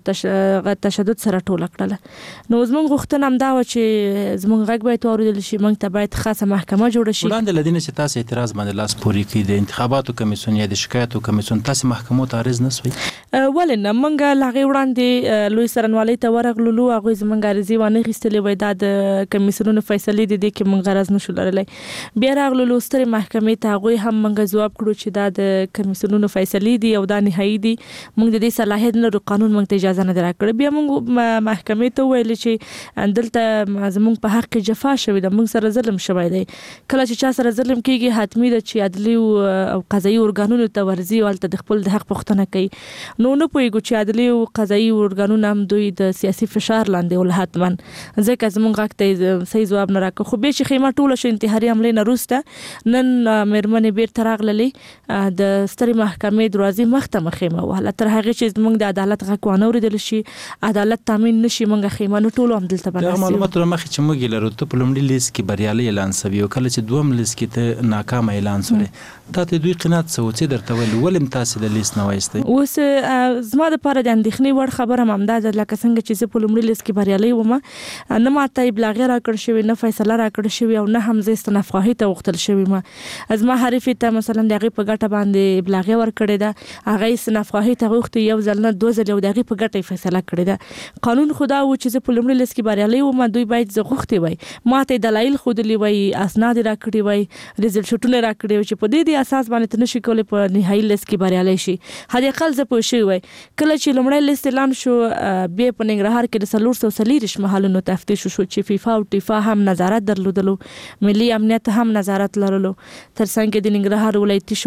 په تشدد سره ټوله کړله. نو زموږ غوښتنه همدا وه چې زموږ غږ باید واورېدل شي، موږ ته باید خاصه محکمه جوړه شي. وړاندې له دې نه چې تاسو اعتراض باندې لاس پورې کړي، د انتخاباتو کمیسیون یا د شکایتو کمیسیون، تاسو محکمو ته عرض نه سوئ؟ ولې نه، موږ له هغې وړاندې لوی څارنوالۍ ته ورغللو، هغوی زموږ عریضې وانه اخیستلې وای، دا د کمیسیونونو فیصلې دي، دې کې موږ غرض نه شو لرلی. بیا راغللو سترې محکمې ته، هغوی هم موږ ځواب کړو چې دا د کمیسیونونو فیصلې دي او دا نهایي دي، موږ د دې صلاحیت نه لرو، قانون موږ ته اجازه نه ده راکړې. بیا موږ محکمې ته وویل چې دلته زموږ په حق کې جفا شوې ده، موږ سره ظلم شوی دی. کله چې چا سره ظلم کېږي، حتمي ده چې عدلي او قضایي ارګانونو ته ورځي او هلته د خپل د حق پوښتنه کوي. نو نه پوهېږو چې عدلي او قضایي ارګانونه هم دوی د سیاسي فشار لاندې ول، حتما ځکه زموږ غږ ته صحیح ځواب نه راکړ. خو بیا چې خیمه ټوله شو انتحاري حملې نه وروسته، نن مېرمنې بیرته راغللې، د سترې محکمې دروازې مخ ته خیمه وهله، تر هغې چې زموږ د عدالت غږ وانه اورېدل شي، عدالت تامین نه شي، موږ خیمه نه ټولو همدلته دغه معلوماتو له مخې چې موږ یې لرو، ته په لومړي لیست کې بریالی اعلان سوي او کله چې دویم لیست کې ته ناکامه اعلان سولې، تا ته دوی قناعت څه و، څه درته ویل، ولې تاسې د لیست نه وایستئ؟ اوس زما دپاره د اندېښنې وړ خبره هم همدا ده، لکه څنګه چې زه په لومړي لیست کې بریالی وم، نه ماته ابلاغیه راکړل شوې، نه فیصله راکړل شوې، او نه هم زه استنافخواهي ته غوښتل غوښتل شوی ما ازما حریف ته مثلا دغه په ګټه باندې ابلاغ ورکړی دا هغه سنافغاهي ته غوښتي یو ځل نه دوه ځل یو دغه په ګټه فیصله کړی دا قانون خدا و چې په لومړي لیست کې بریالي و ما دوی باید زه غوښتي وای ماته دلایل خودلی وای اسناد راکړي وای ریزلټونه راکړي چې په دې اساس باندې تنشي کولای په نهایي لیست کې بریالي شي هدي خل زه پوه شوی وای کله چې لومړی لیست اعلان شو بیا په ننګرهار کې د 340 محلونو تفتیش شو چې فیفا او ټیفا هم نظارت درلودلو ملي امنیت هم نظارت لرلو ترڅنګ د ننګرهار ولایتي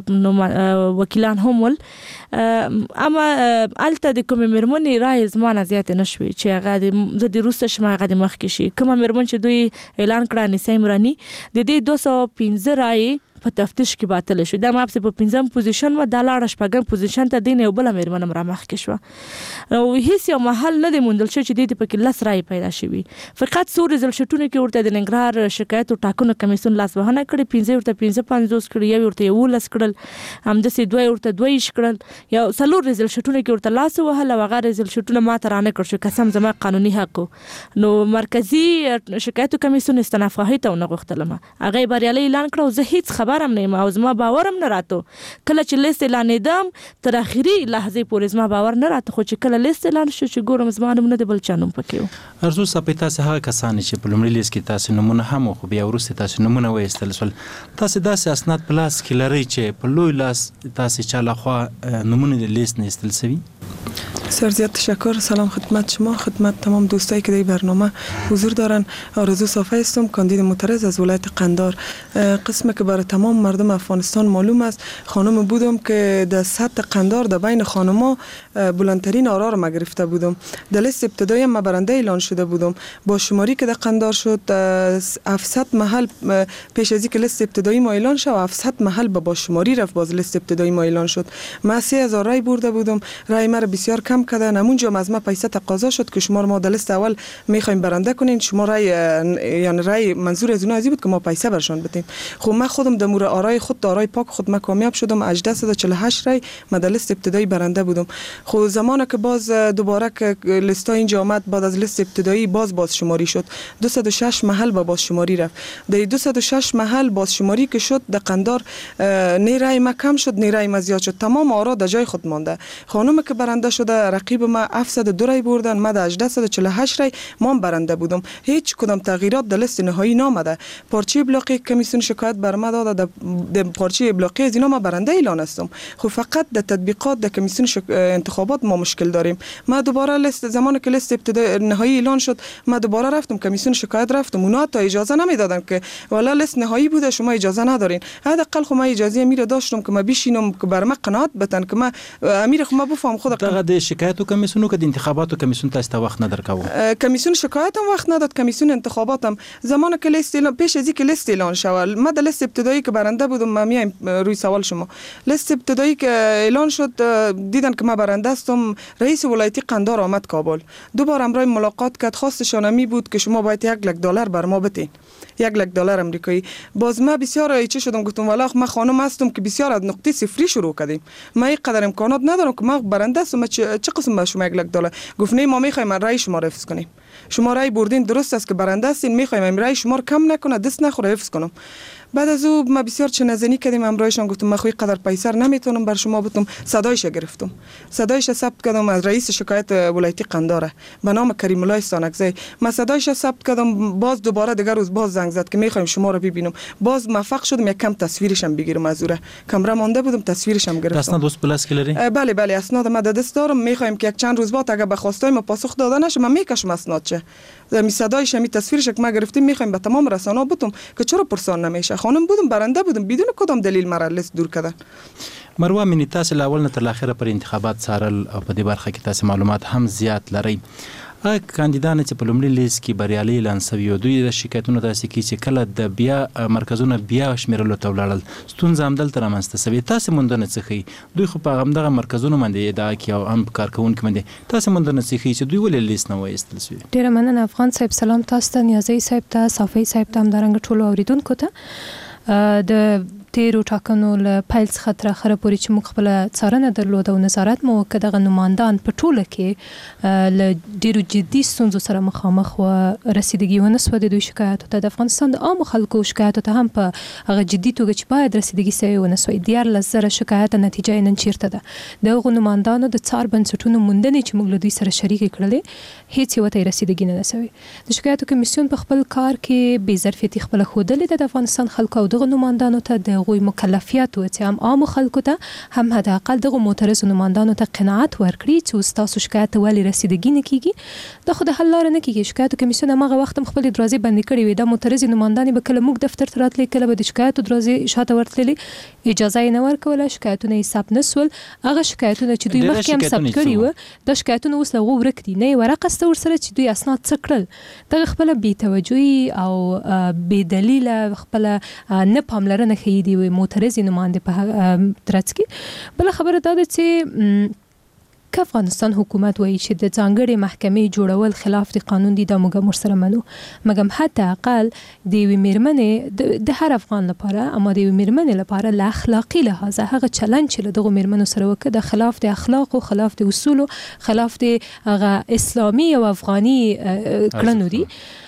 شورا وکیلان هم ول اما الته د کوم مرمنې رای زمانه زیات نشوي چې هغه د روسه شمه هغه د مخ کې شي کوم مرمن چې دوی اعلان کړه نسیم رانی د دې 215 رای په تفتیش کې باطل شو دا ماپس په 5م پوزیشن و د لاړ شپږم پوزیشن ته دین یو بل مرمن را مخ کې شو او هیڅ یو محل نه دی موندل شو چې د پکې لس رای پیدا شوی فقط سو ریزلټونه کې ورته د ننګرهار شکایت او ټاکنو کمیسیون لاس وهنه کړي 15 ورته 50 کړي یو ورته یو لس کړل هم د سي دوی ورته دوی کړل یو سلور ریزلټونه کې ورته لاس وهله وغه ریزلټونه ما ترانه کړ شو قسم زما قانوني حق نو مرکزی شکایت کمیسیون استنافغاهي ته نه غوښتلم هغه بریالي اعلان کړو زه هیڅ خبرم نه او زما باورم نه راته کله چې لیست اعلانېدم تر اخري لحظه پورې زما باور نه راته خو چې کله لیست اعلان شو چې ګورم زما نوم نه دی بل چا نوم پکې ارزو صاحب تاسو هغه کسان چې په لومړي لیست کې تاسو نمونه هم خو بیا وروسته تاسو نمونه وایستل سول تاسو داسې اسناد پلاس کې لري چې په لوی لاس تاسو چاله خو نمونه د لیست نه استل سوي بسیار زیاد تشکر سلام خدمت شما خدمت تمام دوستایی که در برنامه حضور دارن آرزو صافی هستم کاندید معترض از ولایت قندار قسمی که برای تمام مردم افغانستان معلوم است خانم بودم که در سطح قندار در بین خانما بلندترین آرا را گرفته بودم در لیست ابتدایی ما برنده اعلان شده بودم با شماری که در قندار شد 700 محل پیش از اینکه لیست ابتدایی ما اعلان شد 700 محل با شماری رفت باز لیست ابتدایی ما اعلان شد ما 3000 رای برده بودم رای ما بسیار کم کردن همونجا از ما پیسه تقاضا شد که شما ما در لیست اول میخوایم برنده کنین شما رای یعنی رای منظور از اونها بود که ما پیسه برشان بدیم خب من خودم در مورد آرای خود دارای پاک خود ما کامیاب شدم 1848 رای ما در لیست ابتدایی برنده بودم خب زمانی که باز دوباره که لیست اینجا آمد بعد از لیست ابتدایی باز شماری شد 206 محل با باز شماری رفت در 206 محل باز شماری که شد در قندار نی رای ما کم شد نی رای ما زیاد شد تمام آرا در جای خود مانده خانم که برنده شده رقیب ما 702 رای بردن ما در 1848 رای ما برنده بودم هیچ کدام تغییرات در لیست نهایی نامده پارچه ابلاغی کمیسیون شکایت بر ما داده در پارچه ابلاغی از اینا ما برنده اعلان هستم خب فقط در تطبیقات در کمیسیون انتخابات ما مشکل داریم ما دوباره لیست زمانی که لیست ابتدایی نهایی اعلان شد ما دوباره رفتم کمیسیون شکایت رفتم اونا تا اجازه نمیدادن که والا لیست نهایی بوده شما اجازه ندارین حداقل خب ما اجازه میره داشتم که ما بشینم که بر ما قناعت بتن که ما امیر خو ما بفهم خود دغه شکایت کمیسیون که د انتخاباتو کمیسیون تاسو وخت نه درکاو کمیسیون شکایت هم وخت نداد کمیسیون انتخابات هم زمانی که لیست اعلان پیش از اینکه لیست اعلان شود ما در لیست ابتدایی که برنده بودم ما میایم روی سوال شما لیست ابتدایی که اعلان شد دیدن که ما برنده هستم رئیس ولایتی قندار آمد کابل دوبار امروز ملاقات کرد خواستشان می بود که شما باید $1,00,000 بر ما بدین $1,00,000 آمریکایی باز ما بسیار ایچه شدم گفتم والا ما خانم هستم که بسیار از نقطه صفری شروع کردیم ما اینقدر امکانات ندارم که ما برنده هستم چه قسم به شما $1,00,000 گفت نه ما میخوایم رای شما رو حفظ کنیم شما رای بردین درست است که برنده هستین میخوایم رای شما رو کم نکنه دست نخوره حفظ کنم بعد از او ما بسیار چنزنی کردیم امروزشان گفتم ما خوی قدر پیسر نمیتونم بر شما بدم صدایش گرفتم صدایش ثبت کردم از رئیس شکایت ولایتی قنداره به نام کریم الله استانکزی ما صدایش ثبت کردم باز دوباره دیگر روز باز زنگ زد که میخوایم شما رو ببینم باز موفق شدم یک کم تصویرش هم بگیرم از اوره کامرا مونده بودم تصویرش هم گرفتم اسناد دوست پلاس کلری بله اسناد ما دست دارم میخوایم که یک چند روز بعد اگه به خواستای ما پاسخ داده نشه من میکشم اسناد چه می صدایش می تصویرش که ما گرفتیم میخوایم به تمام رسانه‌ها بدم که چرا پرسان نمیشه خانم بودم برنده بودم بدون کدام دلیل مرا لیست دور کردن مروه منی تاسو لاول نه تر اخره پر انتخابات سارل او په دې برخه کې تاسو معلومات هم زیات لري کاندیدان چې په لومړي لیست کې بریالي اعلان شوي او دوی د شکایتونو تاسو کې چې کله د بیا مرکزونه بیا شمیرلو ته ولاړل ستونزه هم دلته رامنځته شوې تاسو موندنه څخه دوی خو په همدغه مرکزونو باندې ادعا کوي او هم کارکونکو باندې تاسو موندنه څخه چې دوی ولې لیست نه وایستل شوی ډیره مننه افغان صاحب سلام تاسو ته نیازی صاحب ته صافی صاحب ته هم درنګ ټولو اوریدونکو ته د تیرو ټاکنو له پیل څخه تر اخره پورې چې موږ خپل څارنه درلوده او نظارت مو وکړ، دغه نمایندان په ټوله کې له ډیرو جدي ستونزو سره مخامخ و، رسیدګي ونه سوه د دوی شکایاتو ته. د افغانستان د عامو خلکو شکایاتو ته هم په هغه جدي توګه چې باید رسیدګي سوی ونه سوی. 14,000 شکایات نتیجه نن چیرته ده؟ د هغو نمایندانو د څار بنسټونو موندنې چې موږ له دوی سره شریکې کړلې هیڅ یوه ته یې رسیدګي نه ده سوی. د شکایاتو کمیسیون په خپل کار کې بې ظرفیتي خپله ښودلې ده د افغانستان خلکو او دغو نمایندانو ته د هغوی مکلفیت و چې هم عامو خلکو ته هم حداقل دغو معترضو نمایندانو ته قناعت ورکړي چې اوس تاسو شکایت ته ولې رسیدګي نه کیږي. دا خو د حل لاره نه کیږي. شکایتو کمیسیون هماغه وخت هم خپلې دروازې بندې کړې وې. دا معترضې نمایندانې به کله موږ دفتر ته راتلې، کله به د شکایتو دروازې شاته ورتللې، اجازه یې نه ورکوله، شکایتونه یې ثبت نه سول. هغه شکایتونه چې دوی مخکې هم ثبت کړي وو دا شکایتونه اوس له هغو ورک دي، نه یې ورقه شته ورسره چې دوی اسناد څه کړل. دغه خپله بېتوجهي او بې دلیله خپله نه پاملرنه ښیي دي معترضې نمایندې په ترڅ کې. بله خبره دا ده چې که افغانستان حکومت وایي چې د ځانګړې محکمې جوړول خلاف د قانون دي، دا موږ هم ورسره منو، مګم حداقل د یوې مېرمنې د هر افغان لپاره، اما د یوې مېرمنې لپاره له اخلاقي لحاظه هغه چلند چې له دغو مېرمنو سره وکړه د خلاف د اخلاقو، خلاف د اصولو، خلاف د هغه اسلامي او افغاني کړنو دي.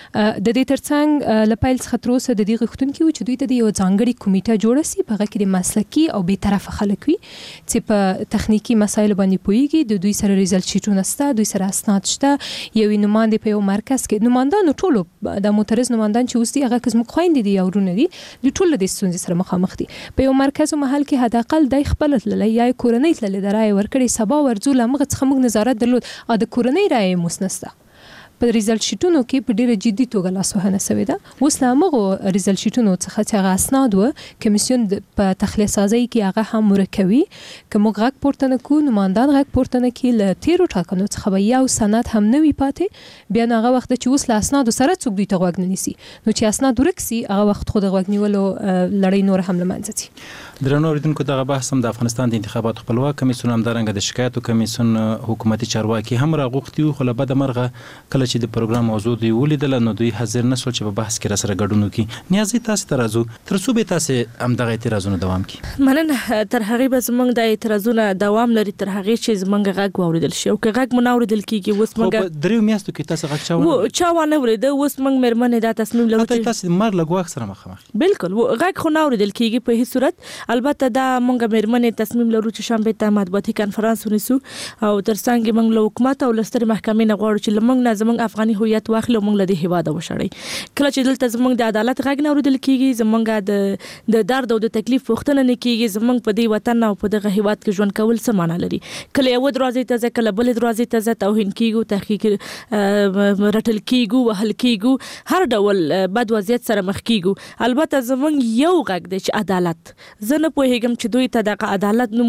د دې ترڅنګ له پیل څخه تر اوسه د دې غوښتونکي وو چې دوی ته د یو ځانګړې کمیټه جوړه سي، په هغه کې د مسلکي او بې طرفه خلک وي چې په تخنیکي مسایلو باندې پوهیږي، د دوی سره ریزلټ شیټونه شته، دوی سره اسناد شته، یوې نمایندې په یو مرکز کې. نمایندانو ټولو د معترض نمایندان چې اوس دي هغه که زموږ خویندې دي یا ورونه دي، دوی ټول له دې ستونزې سره مخامخ دي. په یو مرکز او محل کې حداقل دی خپله تللی یا یې کورنۍ تللی د رایې ورکړې، سبا ورځو له همغه څخه موږ نظارت درلود او د کورنۍ رایې مو اوس نشته. په ریزلټ شیټونو کې په ډیره جدي توګه لاسوهنه سوې ده. اوس له همغو ریزلټ شیټونو څخه چې هغه اسناد و کمیسیون په تخلیه سازۍ کې هغه هم ورکوي. که موږ غږ پورته نه کړو، نمایندان غږ پورته نه کړي، له تیرو ټاکنو څخه به یو سند هم نه وي پاتې. بیا نو هغه وخت چې اوس له اسنادو سره څوک دوی ته غوږ نه نیسي، نو چې اسناد ورک سي هغه وخت خو د غوږ نیولو لړۍ نور هم له منځه ځي. درنو اوریدونکو، دغه بحث هم د افغانستان د انتخاباتو خپلواک کمیسیون همدارنګه د شکایتو کمیسیون حکومتي چارواکي هم راغوښتي وو، خو له بده مرغه کله چې د پروګرام موضوع دوی ولیدله نو دوی حاضر نه شول چې په بحث کې راسره ګډون وکړي. نیازي تاسو ته راځو، تر څو به تاسې همدغه اعتراضونه دوام کړي؟ مننه. تر هغې به زموږ د اعتراضونه دوام لري تر هغې چې زموږ غږ واورېدل شي، او که غږ مو نه اورېدل کېږي اوس موږ په 3 میاشتو کې تاسو غږ چا وانه اورېده. اوس موږ مېرمنې دا تصمیم لرو چې تاسو مر له ګواښ سره مخامخ. بالکل غږ خو نه اورېدل کېږي په هیڅ صورت. البته دا موږ مېرمنې تصمیم لرو چې شنبې ته مطبوعاتي کنفرانس ونیسو او تر څنګ موږ له حکومت او له سترې محکمې نه غواړو چې موږ نه زموږ افغاني هویت واخلو، موږ له دې هېواده وشړئ. کله چې دلته زموږ د عدالت غږ نه اورېدل کېږي، زموږ د درد او د تکلیف پوښتنه نه کېږي، زموږ په دې وطن او په دغه هېواد کې ژوند کول څه معنا لري؟ کله یوه دروازې ته ځه، کله بلې دروازې ته ځه، توهین کېږو، تحقیق رټل کېږو، وهل کېږو، هر ډول بد وضعیت سره مخ کېږو. البته زموږ یو غږ دی چې عدالت. زه نه پوهېږم چې دوی ته دغه عدالت نوم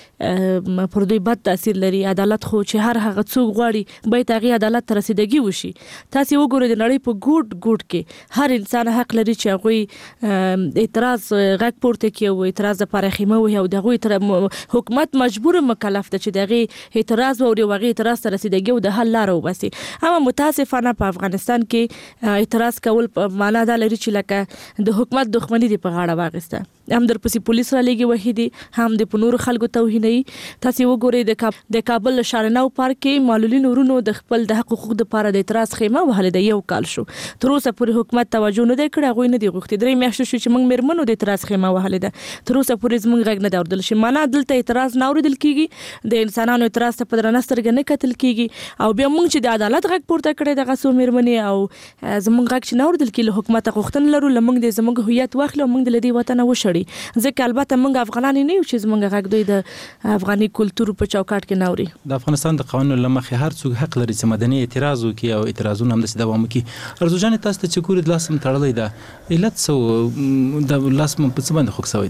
ولې پر دوی بد تاثیر لري. عدالت خو چې هر هغه څوک غواړي باید هغې عدالت ته رسیدګي وشي. تاسې وګورئ د نړۍ په ګوټ کې هر انسان حق لري چې هغوی اعتراض غږ پورته کړي او اعتراض لپاره خیمه وهي، او د هغوی حکومت مجبور مکلف ده چې د هغې اعتراض واوري او هغې اعتراض ته رسیدګي او د حل لاره وباسي. اما متاسفانه په افغانستان کې اعتراض کول په معنا دا لري چې لکه د حکومت دښمني دې په غاړه واخیسته، هم درپسې پولیس را لېږي وهي دي، هم د په نورو خلکو توهینوي. تاسې وګورئ د کابل شارنو پارک کې معلولین ورونو د خپل د حق حقوق دپاره د اعتراض خیمه وهلې ده. 1 کال شو، تر اوسه پورې حکومت توجه نه دی کړی، هغوی نه دي غوښتي. 3 میاشتې شو چې موږ مېرمنو د اعتراض خیمه وهلې ده، تر اوسه پورې زموږ غږ نه دی اورېدل شوی. معنا دلته اعتراض نه اورېدل کېږي، د انسانانو اعتراض ته په درنه سترګه نه کتل کېږي، او بیا موږ چې د عدالت غږ پورته کړی دغه څو مېرمنې او زموږ غږ چې نه اورېدل کېږي، له حکومته غوښتنه لرو له موږ د زموږ هویت واخلي او موږ د له دې وطنه وشړي. ځکه البته موږ افغانان نه یو چې زموږ غږ دوی د افغاني کلتور په چوکاټ کې نه اوري. د افغانستان د قانون له مخې هر څوک حق لري چې مدني اعتراض وکړي او اعتراضونه همداسې دوام وکړي. ارزو جانې تاسو ته چې ګورئ د لاس هم تړلی ده، علت څه و؟ د لاس په څه باندې خوږ شوی ده؟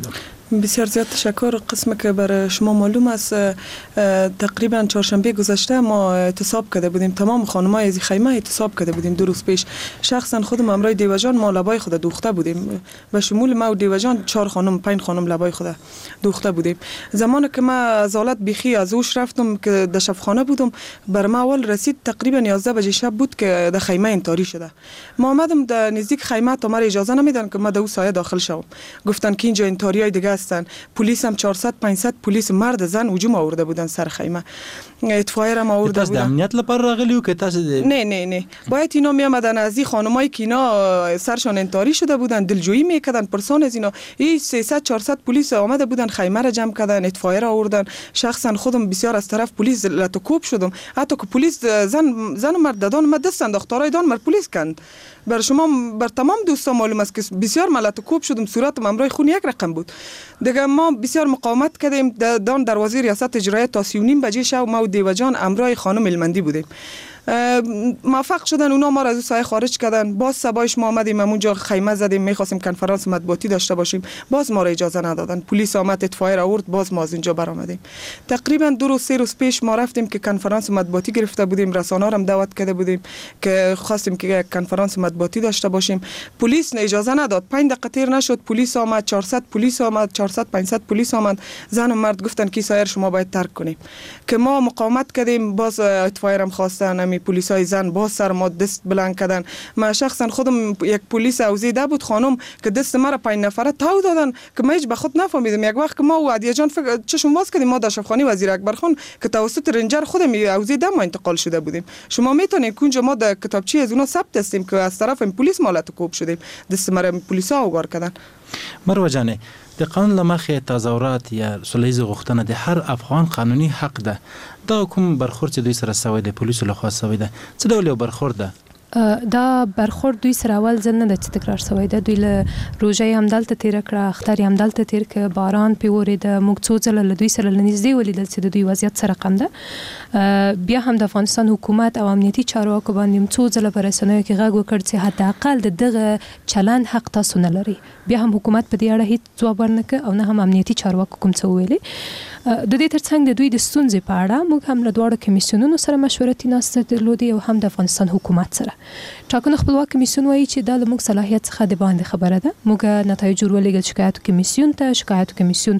بسیار زیاد تشکر. قسم که برای شما معلوم است تقریبا چهارشنبه گذشته ما اعتصاب کرده بودیم، تمام خانم‌های از خیمه اعتصاب کرده بودیم. 2 روز پیش شخصا خودم امرای دیو جان ما لبای خود دوخته بودیم، به شمول ما و دیو جان 4 خانم 5 خانم لبای خود دوخته بودیم. زمانی که ما از حالت بیخی از اوش رفتم که در شبخانه بودم، بر ما اول رسید تقریبا 11 بجه شب بود که در خیمه انتاری شده. ما آمدم در نزدیک خیمه، تا مرا اجازه نمیدن که ما در اون سایه داخل شوم. گفتن که اینجا انتاریای دیگه هستن. پلیس هم 400 500 پلیس مرد زن هجوم آورده بودن سر خیمه. اطفائیه را آورده بودن. تاسو د امنیت لپاره راغلی که تاسو نه باید اینا می آمدن از این خانمایی که اینا سرشان انتاری شده بودن دلجویی میکردن پرسان از اینا. این 300 400 پلیس آمده بودن خیمه را جمع کردن، اطفائیه را آوردن. شخصا خودم بسیار از طرف پلیس لتوکوب شدم، حتی که پلیس زن و مرد دادن ما دست انداختارای دان مر پلیس کند. بر شما بر تمام دوستان معلوم است که بسیار ملتوکوب شدم، صورتم امرای خون یک رقم بود. دیگه ما بسیار مقاومت کردیم. دان دروازه ریاست اجرایی تا 3:30 بجه شب ما و دیو جان امرای خانم المندی بودیم. موفق شدن اونا ما را از سایه خارج کردن. باز صبایش ما آمدیم اونجا خیمه زدیم، می‌خواستیم کنفرانس مطبوعاتی داشته باشیم، باز ما را اجازه ندادن. پلیس آمد اطفائیه را آورد، باز ما از اونجا برآمدیم. تقریبا 2 روز 3 روز پیش ما رفتیم که کنفرانس مطبوعاتی گرفته بودیم، رسانه‌ها را هم دعوت کرده بودیم که خواستیم که کنفرانس مطبوعاتی داشته باشیم. پلیس اجازه نداد. 5 دقیقه تیر نشد پلیس آمد، 400 پلیس آمد، 400 500 پلیس آمد. زن و مرد گفتن که سایر شما باید ترک کنیم. که ما مقاومت کردیم، باز اطفائیه را خواستن، همین پلیسای زن باز سر ما دست بلند کردن. ما شخصا خودم یک پلیس اوزیده بود خانم که دست مرا 5 نفره تاو دادن که من هیچ به خود نفهمیدم. یک وقت که ما و عدیه جان فکر چشم باز کردیم، ما در شفخانه وزیر اکبر خان که توسط رنجر خودم اوزیده ما انتقال شده بودیم. شما میتونید که اونجا ما در کتابچه از اونا ثبت هستیم که از طرف پلیس مالت کوب شدیم، دست مرا پلیسا اوگار کردن. مروه جانه د قانون لمخې تظاهرات یا سولیز غوښتنه د هر افغان قانوني حق ده. دا کوم برخورد چې دوی سره سوی د پولیسو لخوا سوی ده څه ډول یو برخورد ده؟ دا برخورد دوی سره اول ځل نه د تکرار شوی ده. دوی له روژه هم دلته تیر کړه، اختر هم دلته تیر ک، باران په وریده، موږ څو ځله له دوی سره لنږدې ولیدل چې د دوی وضعیت سره رقم ده. بیا هم د افغانستان حکومت او امنیتي چارواکو باندې څو ځله په رسنیو کې غږ وکړ چې حداقل د دغه چلند حق تاسو نه لري. بیا هم حکومت په دې اړه هیڅ ځواب ورنکړ او نه هم امنیتي چارواکو کوم څه ویلي. د دې ترڅنګ د دوی د ستونزې په اړه موږ هم له دواړو کمیسیونونو سره مشورتي ناسته درلودې او هم د افغانستان حکومت سره. ټاکنو خپلواک کمیسیون وایي چې دا له موږ صلاحیت څخه د باندې خبره ده. موږ نتایج ورولېږل شکایتو کمیسیون ته. شکایتو کمیسیون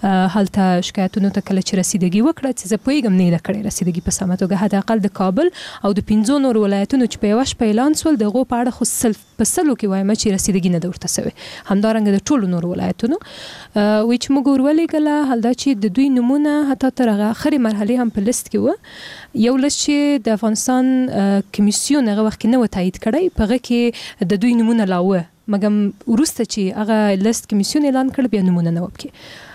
هلته شکایتونو ته کله چې رسیدګي وکړه چې زه پوهېږم نه ده کړې رسیدګي په سمه توګه، حداقل د کابل او د 5 نورو ولایتونو چې په یوه شپه اعلان سول د هغو په اړه خو په سلو کې وایم چې رسیدګي نه ده ورته سوې. همدارنګه د ټولو نورو ولایتونو وایي چې موږ ورولېږله، حال دا چې د دوی نمونه حتی تر هغه اخرې مرحلې هم په لیست کې وه. یو لیست چې د افغانستان کمیسیون هغه وخت کې نه و تایید کړی، په هغه کې د دوی نمونه لا وه، مګر وروسته چې هغه لیست کمیسیون اعلان کړ بیا نمونه نه و پکې.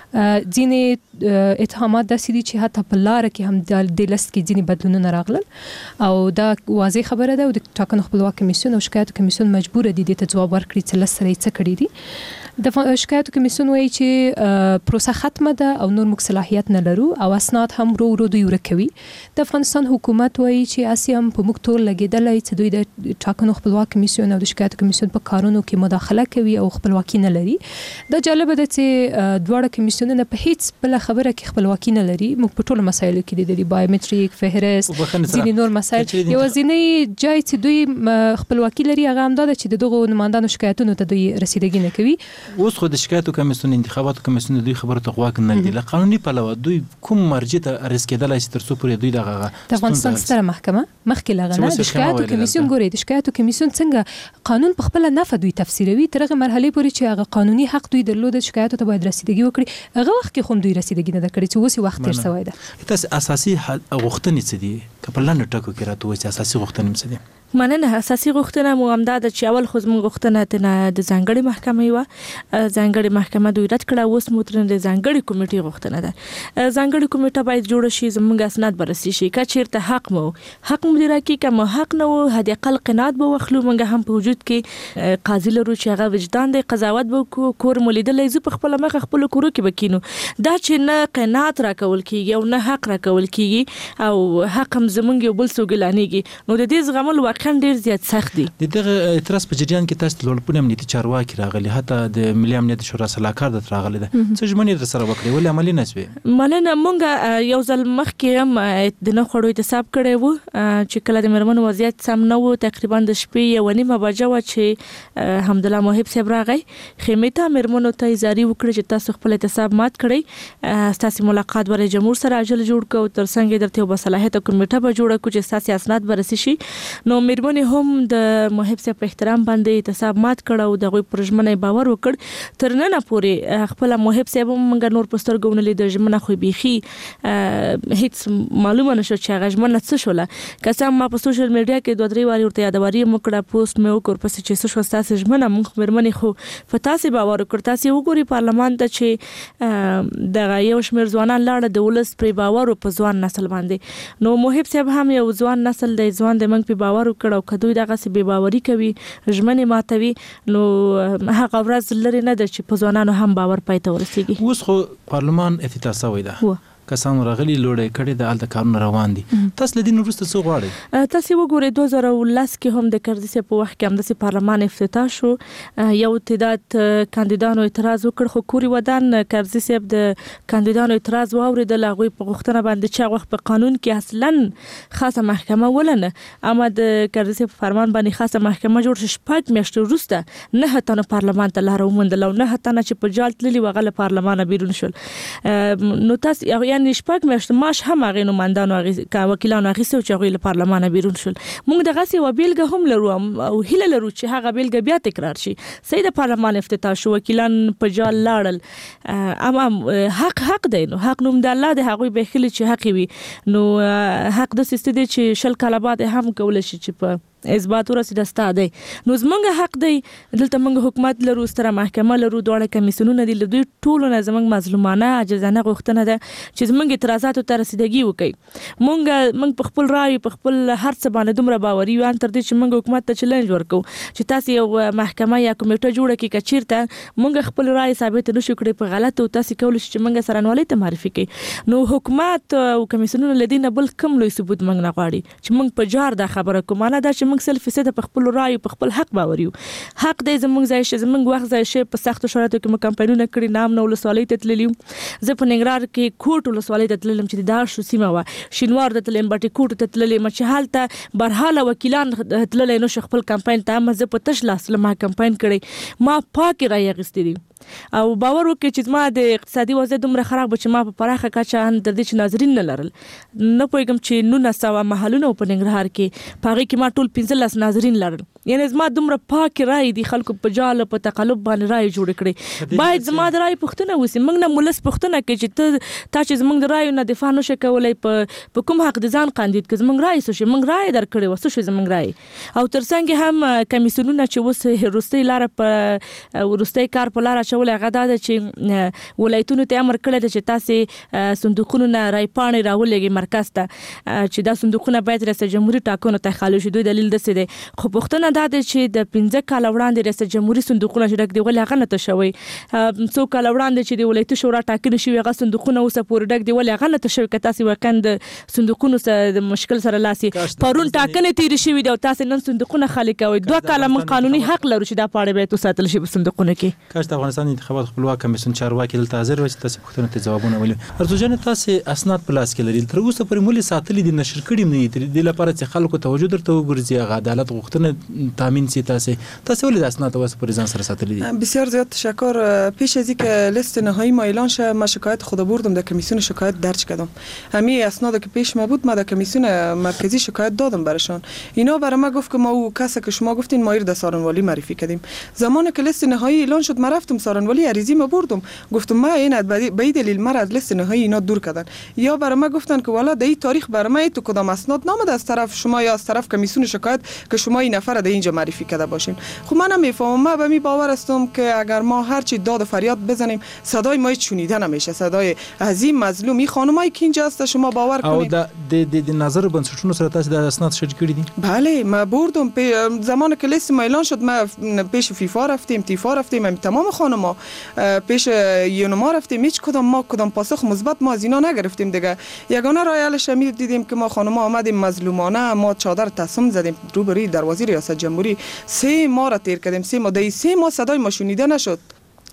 ځینې اتهامات داسې دي چې حتی په لاره کې هم د لیست کې ځینې بدلونونه راغلل او دا واضح خبره ده او د ټاکنو خپلواک کمیسیون او شکایتو کمیسیون مجبوره دي دې ته ځواب ورکړي چې لیست سره یې څه کړي دي. د شکایتو کمیسیون وایي چې پروسه ختمه ده او نور موږ صلاحیت نه لرو او اسناد هم ورو دوی ورکوي. د افغانستان حکومت وایي چې اسی هم په موږ ټول لګېدلی چې دوی د ټاکنو خپلواک کمیسیون او د شکایتو کمیسیون په کارونو کې مداخله کوي او خپلواکي نه لري. دا جالبه ده چې دواړه کمیسیونونه په هیڅ بله خبره کې خپلواکي نه لري. موږ په ټولو مسایلو کې لیدلي، بایومټریک، فهرست، ځینې نور مسایل. یوازینی جای چې دوی خپلواکي لري هغه همدا ده چې د دغو نمایندانو شکایتونو ته دوی رسیدګي نه کوي. اوس خو د شکایتو کمیسیون انتخاباتو کمیسیون دوی خبره ته غوږ نه ږدي. له قانوني پلوه دوی کوم مرجع ته رسیدلی شي تر څو پورې دوی دغه د افغانستان ستره محکمه مخکې له هغه نه د شکایتو کمیسیون ګوري. د شکایتو کمیسیون څنګه قانون په خپله نفع دوی تفسیروي تر هغه مرحلې پورې چې هغه قانوني حق دوی درلوده شکایتو ته باید رسیدګي وکړي. هغه وخت کې خو دوی رسیدګي نه ده کړې چې اوس وخت تیر شوی ده. تاسو اساسي غوښتنې څه دي که په لنډو ټکو کې راته ووایئ چې اساسي غوښتنې څه دي؟ مننه. اساسي غوښتنه مو همدا ده چې اول خو زموږ غوښتنه د ځانګړې محکمې وه. ځانګړې محکمه دوی رد کړه. اوس مو ترې د ځانګړې کمیټې غوښتنه ده. ځانګړې کمیټه باید جوړه شي، زموږ اسناد بررسي شي. که چېرته حق مو دې راکړي، که مو حق نه و حد اقل قناعت به واخلو. موږ هم په وجود کې قاضي لرو چې هغه وجدان دی، قضاوت به وکړو. کور مو لیدلی، زه په خپله مخه خپلو کورو کې به کینو. دا چې نه قناعت راکول کېږي او نه حق راکول کېږي او حق هم زموږ یو بل څوک اعلانېږي، نو د دې زغمل واقعا ډېر زیات سخت دي. د دغه اعتراض په جریان کې تاسو لوړپوړي امنیتي چارواکي راغلي، حتی د چې ملي امنیت شورا سلاکار د راغلی ده څه ژمنې در سره وکړې ولې عملي نه شوې؟ مننه. مونږ یو ځل مخکې هم د نه خوړو احتساب کړی و چې کله د میرمنو وضعیت سم نه و، تقریبا د شپې 1:30 بجه وه چې حمدالله محب صاحب راغی خیمې ته، میرمنو ته زاري وکړه چې تاسو خپل احتساب مات کړئ، ستاسو ملاقات ور جمهور سره عاجل جوړ کړو، تر څنګ درته یو بصلاحیت کمیټه به جوړه کړو چې ستاسو اسناد برسي شي. نو میرمنې هم د محب صاحب په احترام باندې احتساب مات کړ او دغه پرژمنه باور وکړ. تر نن پورې خپل محب صاحب موږ نور پسترګونه لید ژمنه خو بيخي هیڅ معلومه نشو چې هغه ژمنه څه شوله. قسم ما په سوشل میډیا کې 2-3 واری ورته یادواري مکړه، پوسټ مې وکړ پس چې څه شو تاسو ژمنه موږ میرمنې خو فتاسي باور وکړ. تاسو وګوري پارلمان ته چې دغه یو شمېر ځوانان لاړه د ولس پر باور او په ځوان نسل باندې. نو محب صاحب هم یو ځوان نسل د ځوان د موږ په باور وکړ او کدوې دغه سی به باوري کوي ژمنه ماتوي، نو هغه ورځ لري نه ده چې په ځوانانو هم باور پاتې ورسیږي. اوس خو پارلمان افتتاح شوی ده، کسان راغلي لوړې کړي د الته کارونه روان دي، تاسو لدین وروسته څه غواړئ؟ تاسو وګورئ 2010 کې هم د کرزي په وخت کې هم د پارلمان افتتاح شو، یو تعداد کاندیدانو اعتراض وکړ، خو کوري ودان کرزي صاحب د کاندیدانو اعتراض واوریدل، هغه په غوښتنه باندې چې وخت په قانون کې اصلا خاصه محکمه ولنه، اما د کرزي صاحب فرمان باندې خاصه محکمه جوړ شو. شپږ میاشتې وروسته نه هتانه پارلمان ته لار وموندل او نه هتانه چې په جال تللی وغله پارلمان بیرون شول. نو تاسو یعنی شپږ میاشتې معاش هم هغه نمائندانو وکیلانو اخیستو چې هغوی له پارلمانه بیرون شول. موږ دغسې یوه بیلګه هم لرو او هیله لرو چې هغه بیلګه بیا تکرار شي. صحیح د پارلمان افتتاح شو، وکیلان په جال لاړل، اما حق دی، نو حق نوم د الله دی، هغوی بخیلي چې حق وي، نو حق د سیسته دی چې 20 کاله بعد هم کولی شي چې په اثبات ورسېده ستا دی. نو زمونږ حق دی، دلته موږ حکومت لرو، ستره محکمه لرو، دواړه کمیسیونونه دي، له دوی ټولو نه زموږ مظلومانه عاجزانه غوښتنه ده چې زموږ اعتراضاتو ته رسیدګي وکړي. موږ په خپل رایو په خپل هر څه باندې دومره باوري یو تر دې چې موږ حکومت ته چیلنج ورکو چې تاسو یو محکمه یا کمیټه جوړه کړئ، که چیرته موږ خپل رای ثابت نشو کړی په غلطه، تاسو کولی شئ چې موږ سرانوالۍ ته معرفي کړئ. نو حکومت او کمیسیونونه له دې نه بل کوم لوی ثبوت موږ نه غواړي چې موږ په جار دا خبره کوو، معنی دا چې موږ 100% په خپل رایو په خپل حق باور یو. حق دی زموږ ځای شي، زموږ وخت ځای شي، په سختو شرایطو کې مو کمپاینونه کړي، نام نو ولسوالۍ ته تللی وم، زه په ننګرهار کې کوټ ولسوالۍ ته تللم چې د داړشو سیمه وه، شینوار ته تللم، بټي کوټ ته تللم چې هلته برحاله وکیلان تللی نه شو خپل کمپاین ته، اما زه په تش لاس له ما کمپاین کړی، ما پاکې رایې اخیستې دي او باور وکړئ چې زما د اقتصادي وضعیت دومره خراب و چې ما په پراخه کچه تر دې چې ناظرین نه لرل. نه پوهېږم چې 1900 محلونه په ننګرهار کې په هغې کې ما ټول 15 ناظرین لرل، یعنې زما دومره پاکې رایې دي، خلکو په جال په تقلب باندې رایې جوړې کړې. باید زما د رایې پوښتنه وشي، موږ نه مولس پوښتنه کوي چې تا چې زموږ د رایو نه دفاع نشي کولی، په کوم حق د ځان قاندید که زموږ رایې څه شي، موږ رایې درکړې وه، څه شوې زموږ رایې. او تر څنګ هم کمیسیونونه چې اوس وروستۍ لاره په وروستۍ کار په لاره اچولی، هغه دا ده چې ولایتونو ته امر کړی دی چې تاسې صندوقونو نه رای پاڼې راولېږئ مرکز ته، چې دا صندوقونه باید ریاست جمهوري ټاکنو ته خالي شي. دوی دلیل داسې دی، خو پوښتنه دا ده چې د 15 کاله وړاندې ریاست جمهوري صندوقونه چې ډک دي ولې هغه نه تشوي؟ 100 کاله وړاندې چې د ولایتي شورا ټاکنې شوي هغه صندوقونه اوسه پورې ډک دي ولې هغه نه تشوي؟ که تاسې واقعا د صندوقونو سره د مشکل سره لاس یې پرون ټاکنې تېرې شوي دي او تاسې نن صندوقونه خالي کوئ، 2 کاله موږ قانوني حق لرو چې دا پاڼې باید وساتل شي په صندوقونو کې. کاش د افغانستان انتخابات خپلواک کمیسیون چارواکي دلته حاضر وي چې تاسو پوښتنو ته ځوابونه ولرئ. ارزو جان، تاسو اسناد په لاس کې لرئ، تر اوسه پورې مولې ساتلي دي، نشر کړي نه دي، د لپاره چې خلکو توجه درته وګرځي، هغه عدالت غوښتنه تامین شي. تاسو ولې د اسناد اوسه پورې ځان سره ساتلي دي؟ بسیار زیاد تشکر. پیش از اینکه لیست نهایی ما اعلان شه، ما شکایت خود بردم در کمیسیون شکایت درج کردم. همه اسنادی که پیش ما بود ما در کمیسیون مرکزی شکایت دادم برشان. اینا برای ما گفت که ما او کسی که شما گفتین ما در سارنوالی معرفی کردیم. زمانی که لیست نهایی اعلان شد ما رفتم سارنوالی، عریضی ما بردم، گفتم ما این به این دلیل مرا از لیست نهایی اینا دور کردن. یا برای ما گفتن که والا در این تاریخ برای ما تو کدام اسناد نامده از طرف شما یا از طرف کمیسیون شکایت که شما این نفر در اینجا معرفی کرده باشین. خب من نمیفهمم، ما به می باور هستم که اگر ما هر چی داد و فریاد بزنیم صدای ما شنیده نمیشه، صدای عظیم مظلومی خانمایی که اینجا هست شما باور کنید. او د نظر بنسټونو سره تاسو د اسناد شریک کړی دي؟ بله، ما بردم زمان که لیست ما اعلان شد، ما پیش فیفا رفتیم، تیفا رفتیم، تمام خانم‌ها پیش یونما رفتیم، هیچ کدام ما کدام پاسخ مثبت ما از اینا نگرفتیم دیگه. یگانه رای حل شمیر دیدیم که ما خانم‌ها آمدیم مظلومانه، ما چادر تصم زدیم روبروی دروازه ریاست جمهوری، 3 ماه را تیر کردیم، 3 ماه صدای ما شنیده نشد.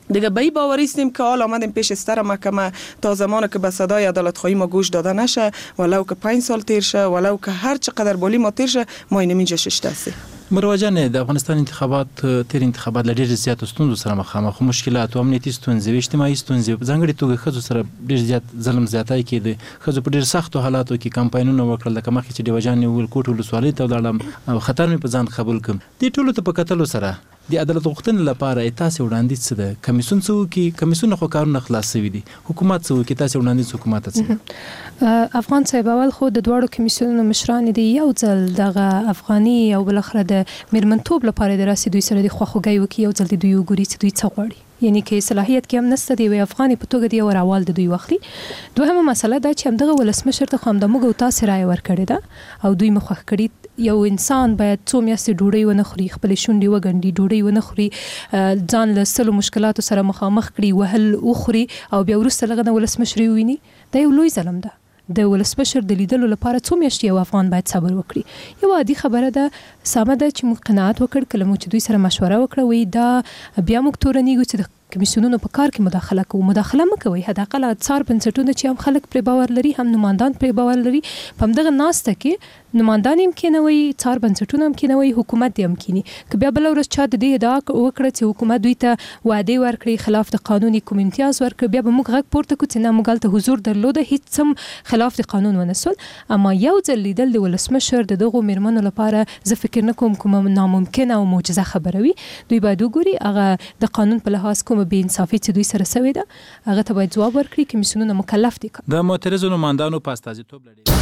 دیگه به این باور هستیم که حال آمدیم پیش ستر محکمه تا زمانی که به صدای عدالت خواهی ما گوش داده نشه، ولو که 5 سال تیر شه، ولو که هر چقدر بالی ما تیر شه، ما اینجا ششته هستیم. مروه جان، د افغانستان انتخابات تیر انتخابات لري زیات ستونزو سره مخامخ، مشکلات او امنیتي ستونزې او اجتماعي ستونزې په ځانګړي توګه ښځو سره ډېر زیات ظلم زیاتی کېده. ښځو په ډېر سختو حالاتو کې کمپاینونه وکړل، لکه مخکې چې ډیوه جان ولکوټ ولسوالۍ ته ولاړم او خطر مې په ځان قبول کړم. دې ټولو ته په کتلو سره د عدالت غوښتنې لپاره تاسو وړاندیز څه ده؟ کمیسیون څه وکړي؟ کمیسیون خو کارونه خلاص شوي دي، حکومت څه وکړي؟ تاسو وړاندیز حکومت څه؟ افغان صاحب اول خو د دوړو کمیسیونونو مشران دي یو ځل دغه افغاني او بلخره د میرمنتوب لپاره د راسي دوی سره د خواخوږي وکړي، یو ځل دوی وګوري چې دوی څه غواړي، یعنی کې صلاحیت کې هم نشته دی وی افغاني په توګه دی او راوال د دوی واخلي. دوهمه مسله دا چې همدغه ولسمشر ته هم د موږ او تاسو رائے ورکړی دا او دوی مخخ کړي یو انسان باید څو میاشتې ډوډۍ ونه خوري، خپل شونډې وګنډي، ډوډۍ ونه خوري، ځان له سلو مشکلاتو سره مخامخ کړي، وهل وخوري او بیا وروسته لغه د ولسمشر ویني، دا یو لوی ظلم ده. د ولسمشر د لیدلو لپاره څو میاشتې یو افغان باید صبر وکړي. یو عادي خبره ده، سمه ده چې موږ قناعت وکړ، کله مو چې دوی سره مشوره وکړه وی دا بیا موږ تورنیږو چې د کمیسیونونو په کار کې مداخله کوو. مداخله مکوئ، حداقل څار بنسټونه چې هم خلک پرې باور لري، هم نمائندان پرې باور لري، په همدغه ناسته کې نمائندان هم کېنوي، څار بنسټونه هم کېنوي، حکومت هم کېني. که بیا بله ورځ چا د دې ادعا وکړه چې حکومت دوی ته وعدې ورکړي، خلاف د قانون کوم امتیاز ورکړي، بیا به موږ غږ پورته کړو چې نه موږ هلته حضور درلوده، هېڅ هم خلاف د قانون ونه سول. اما یو ځل لیدل د ولسمشر د دغو میرمنو لپاره زه فکر نه کوم کومه ناممکنه او معجزه خبره وي. دوی باید وګوري هغه د قانون په لحاظ کومه بې انصافي چې دوی سره سوې ده هغه ته باید ځواب ورکړي. کمیسیونونه مکلف دي. د معترضو نمائندانو په استازیتوب لري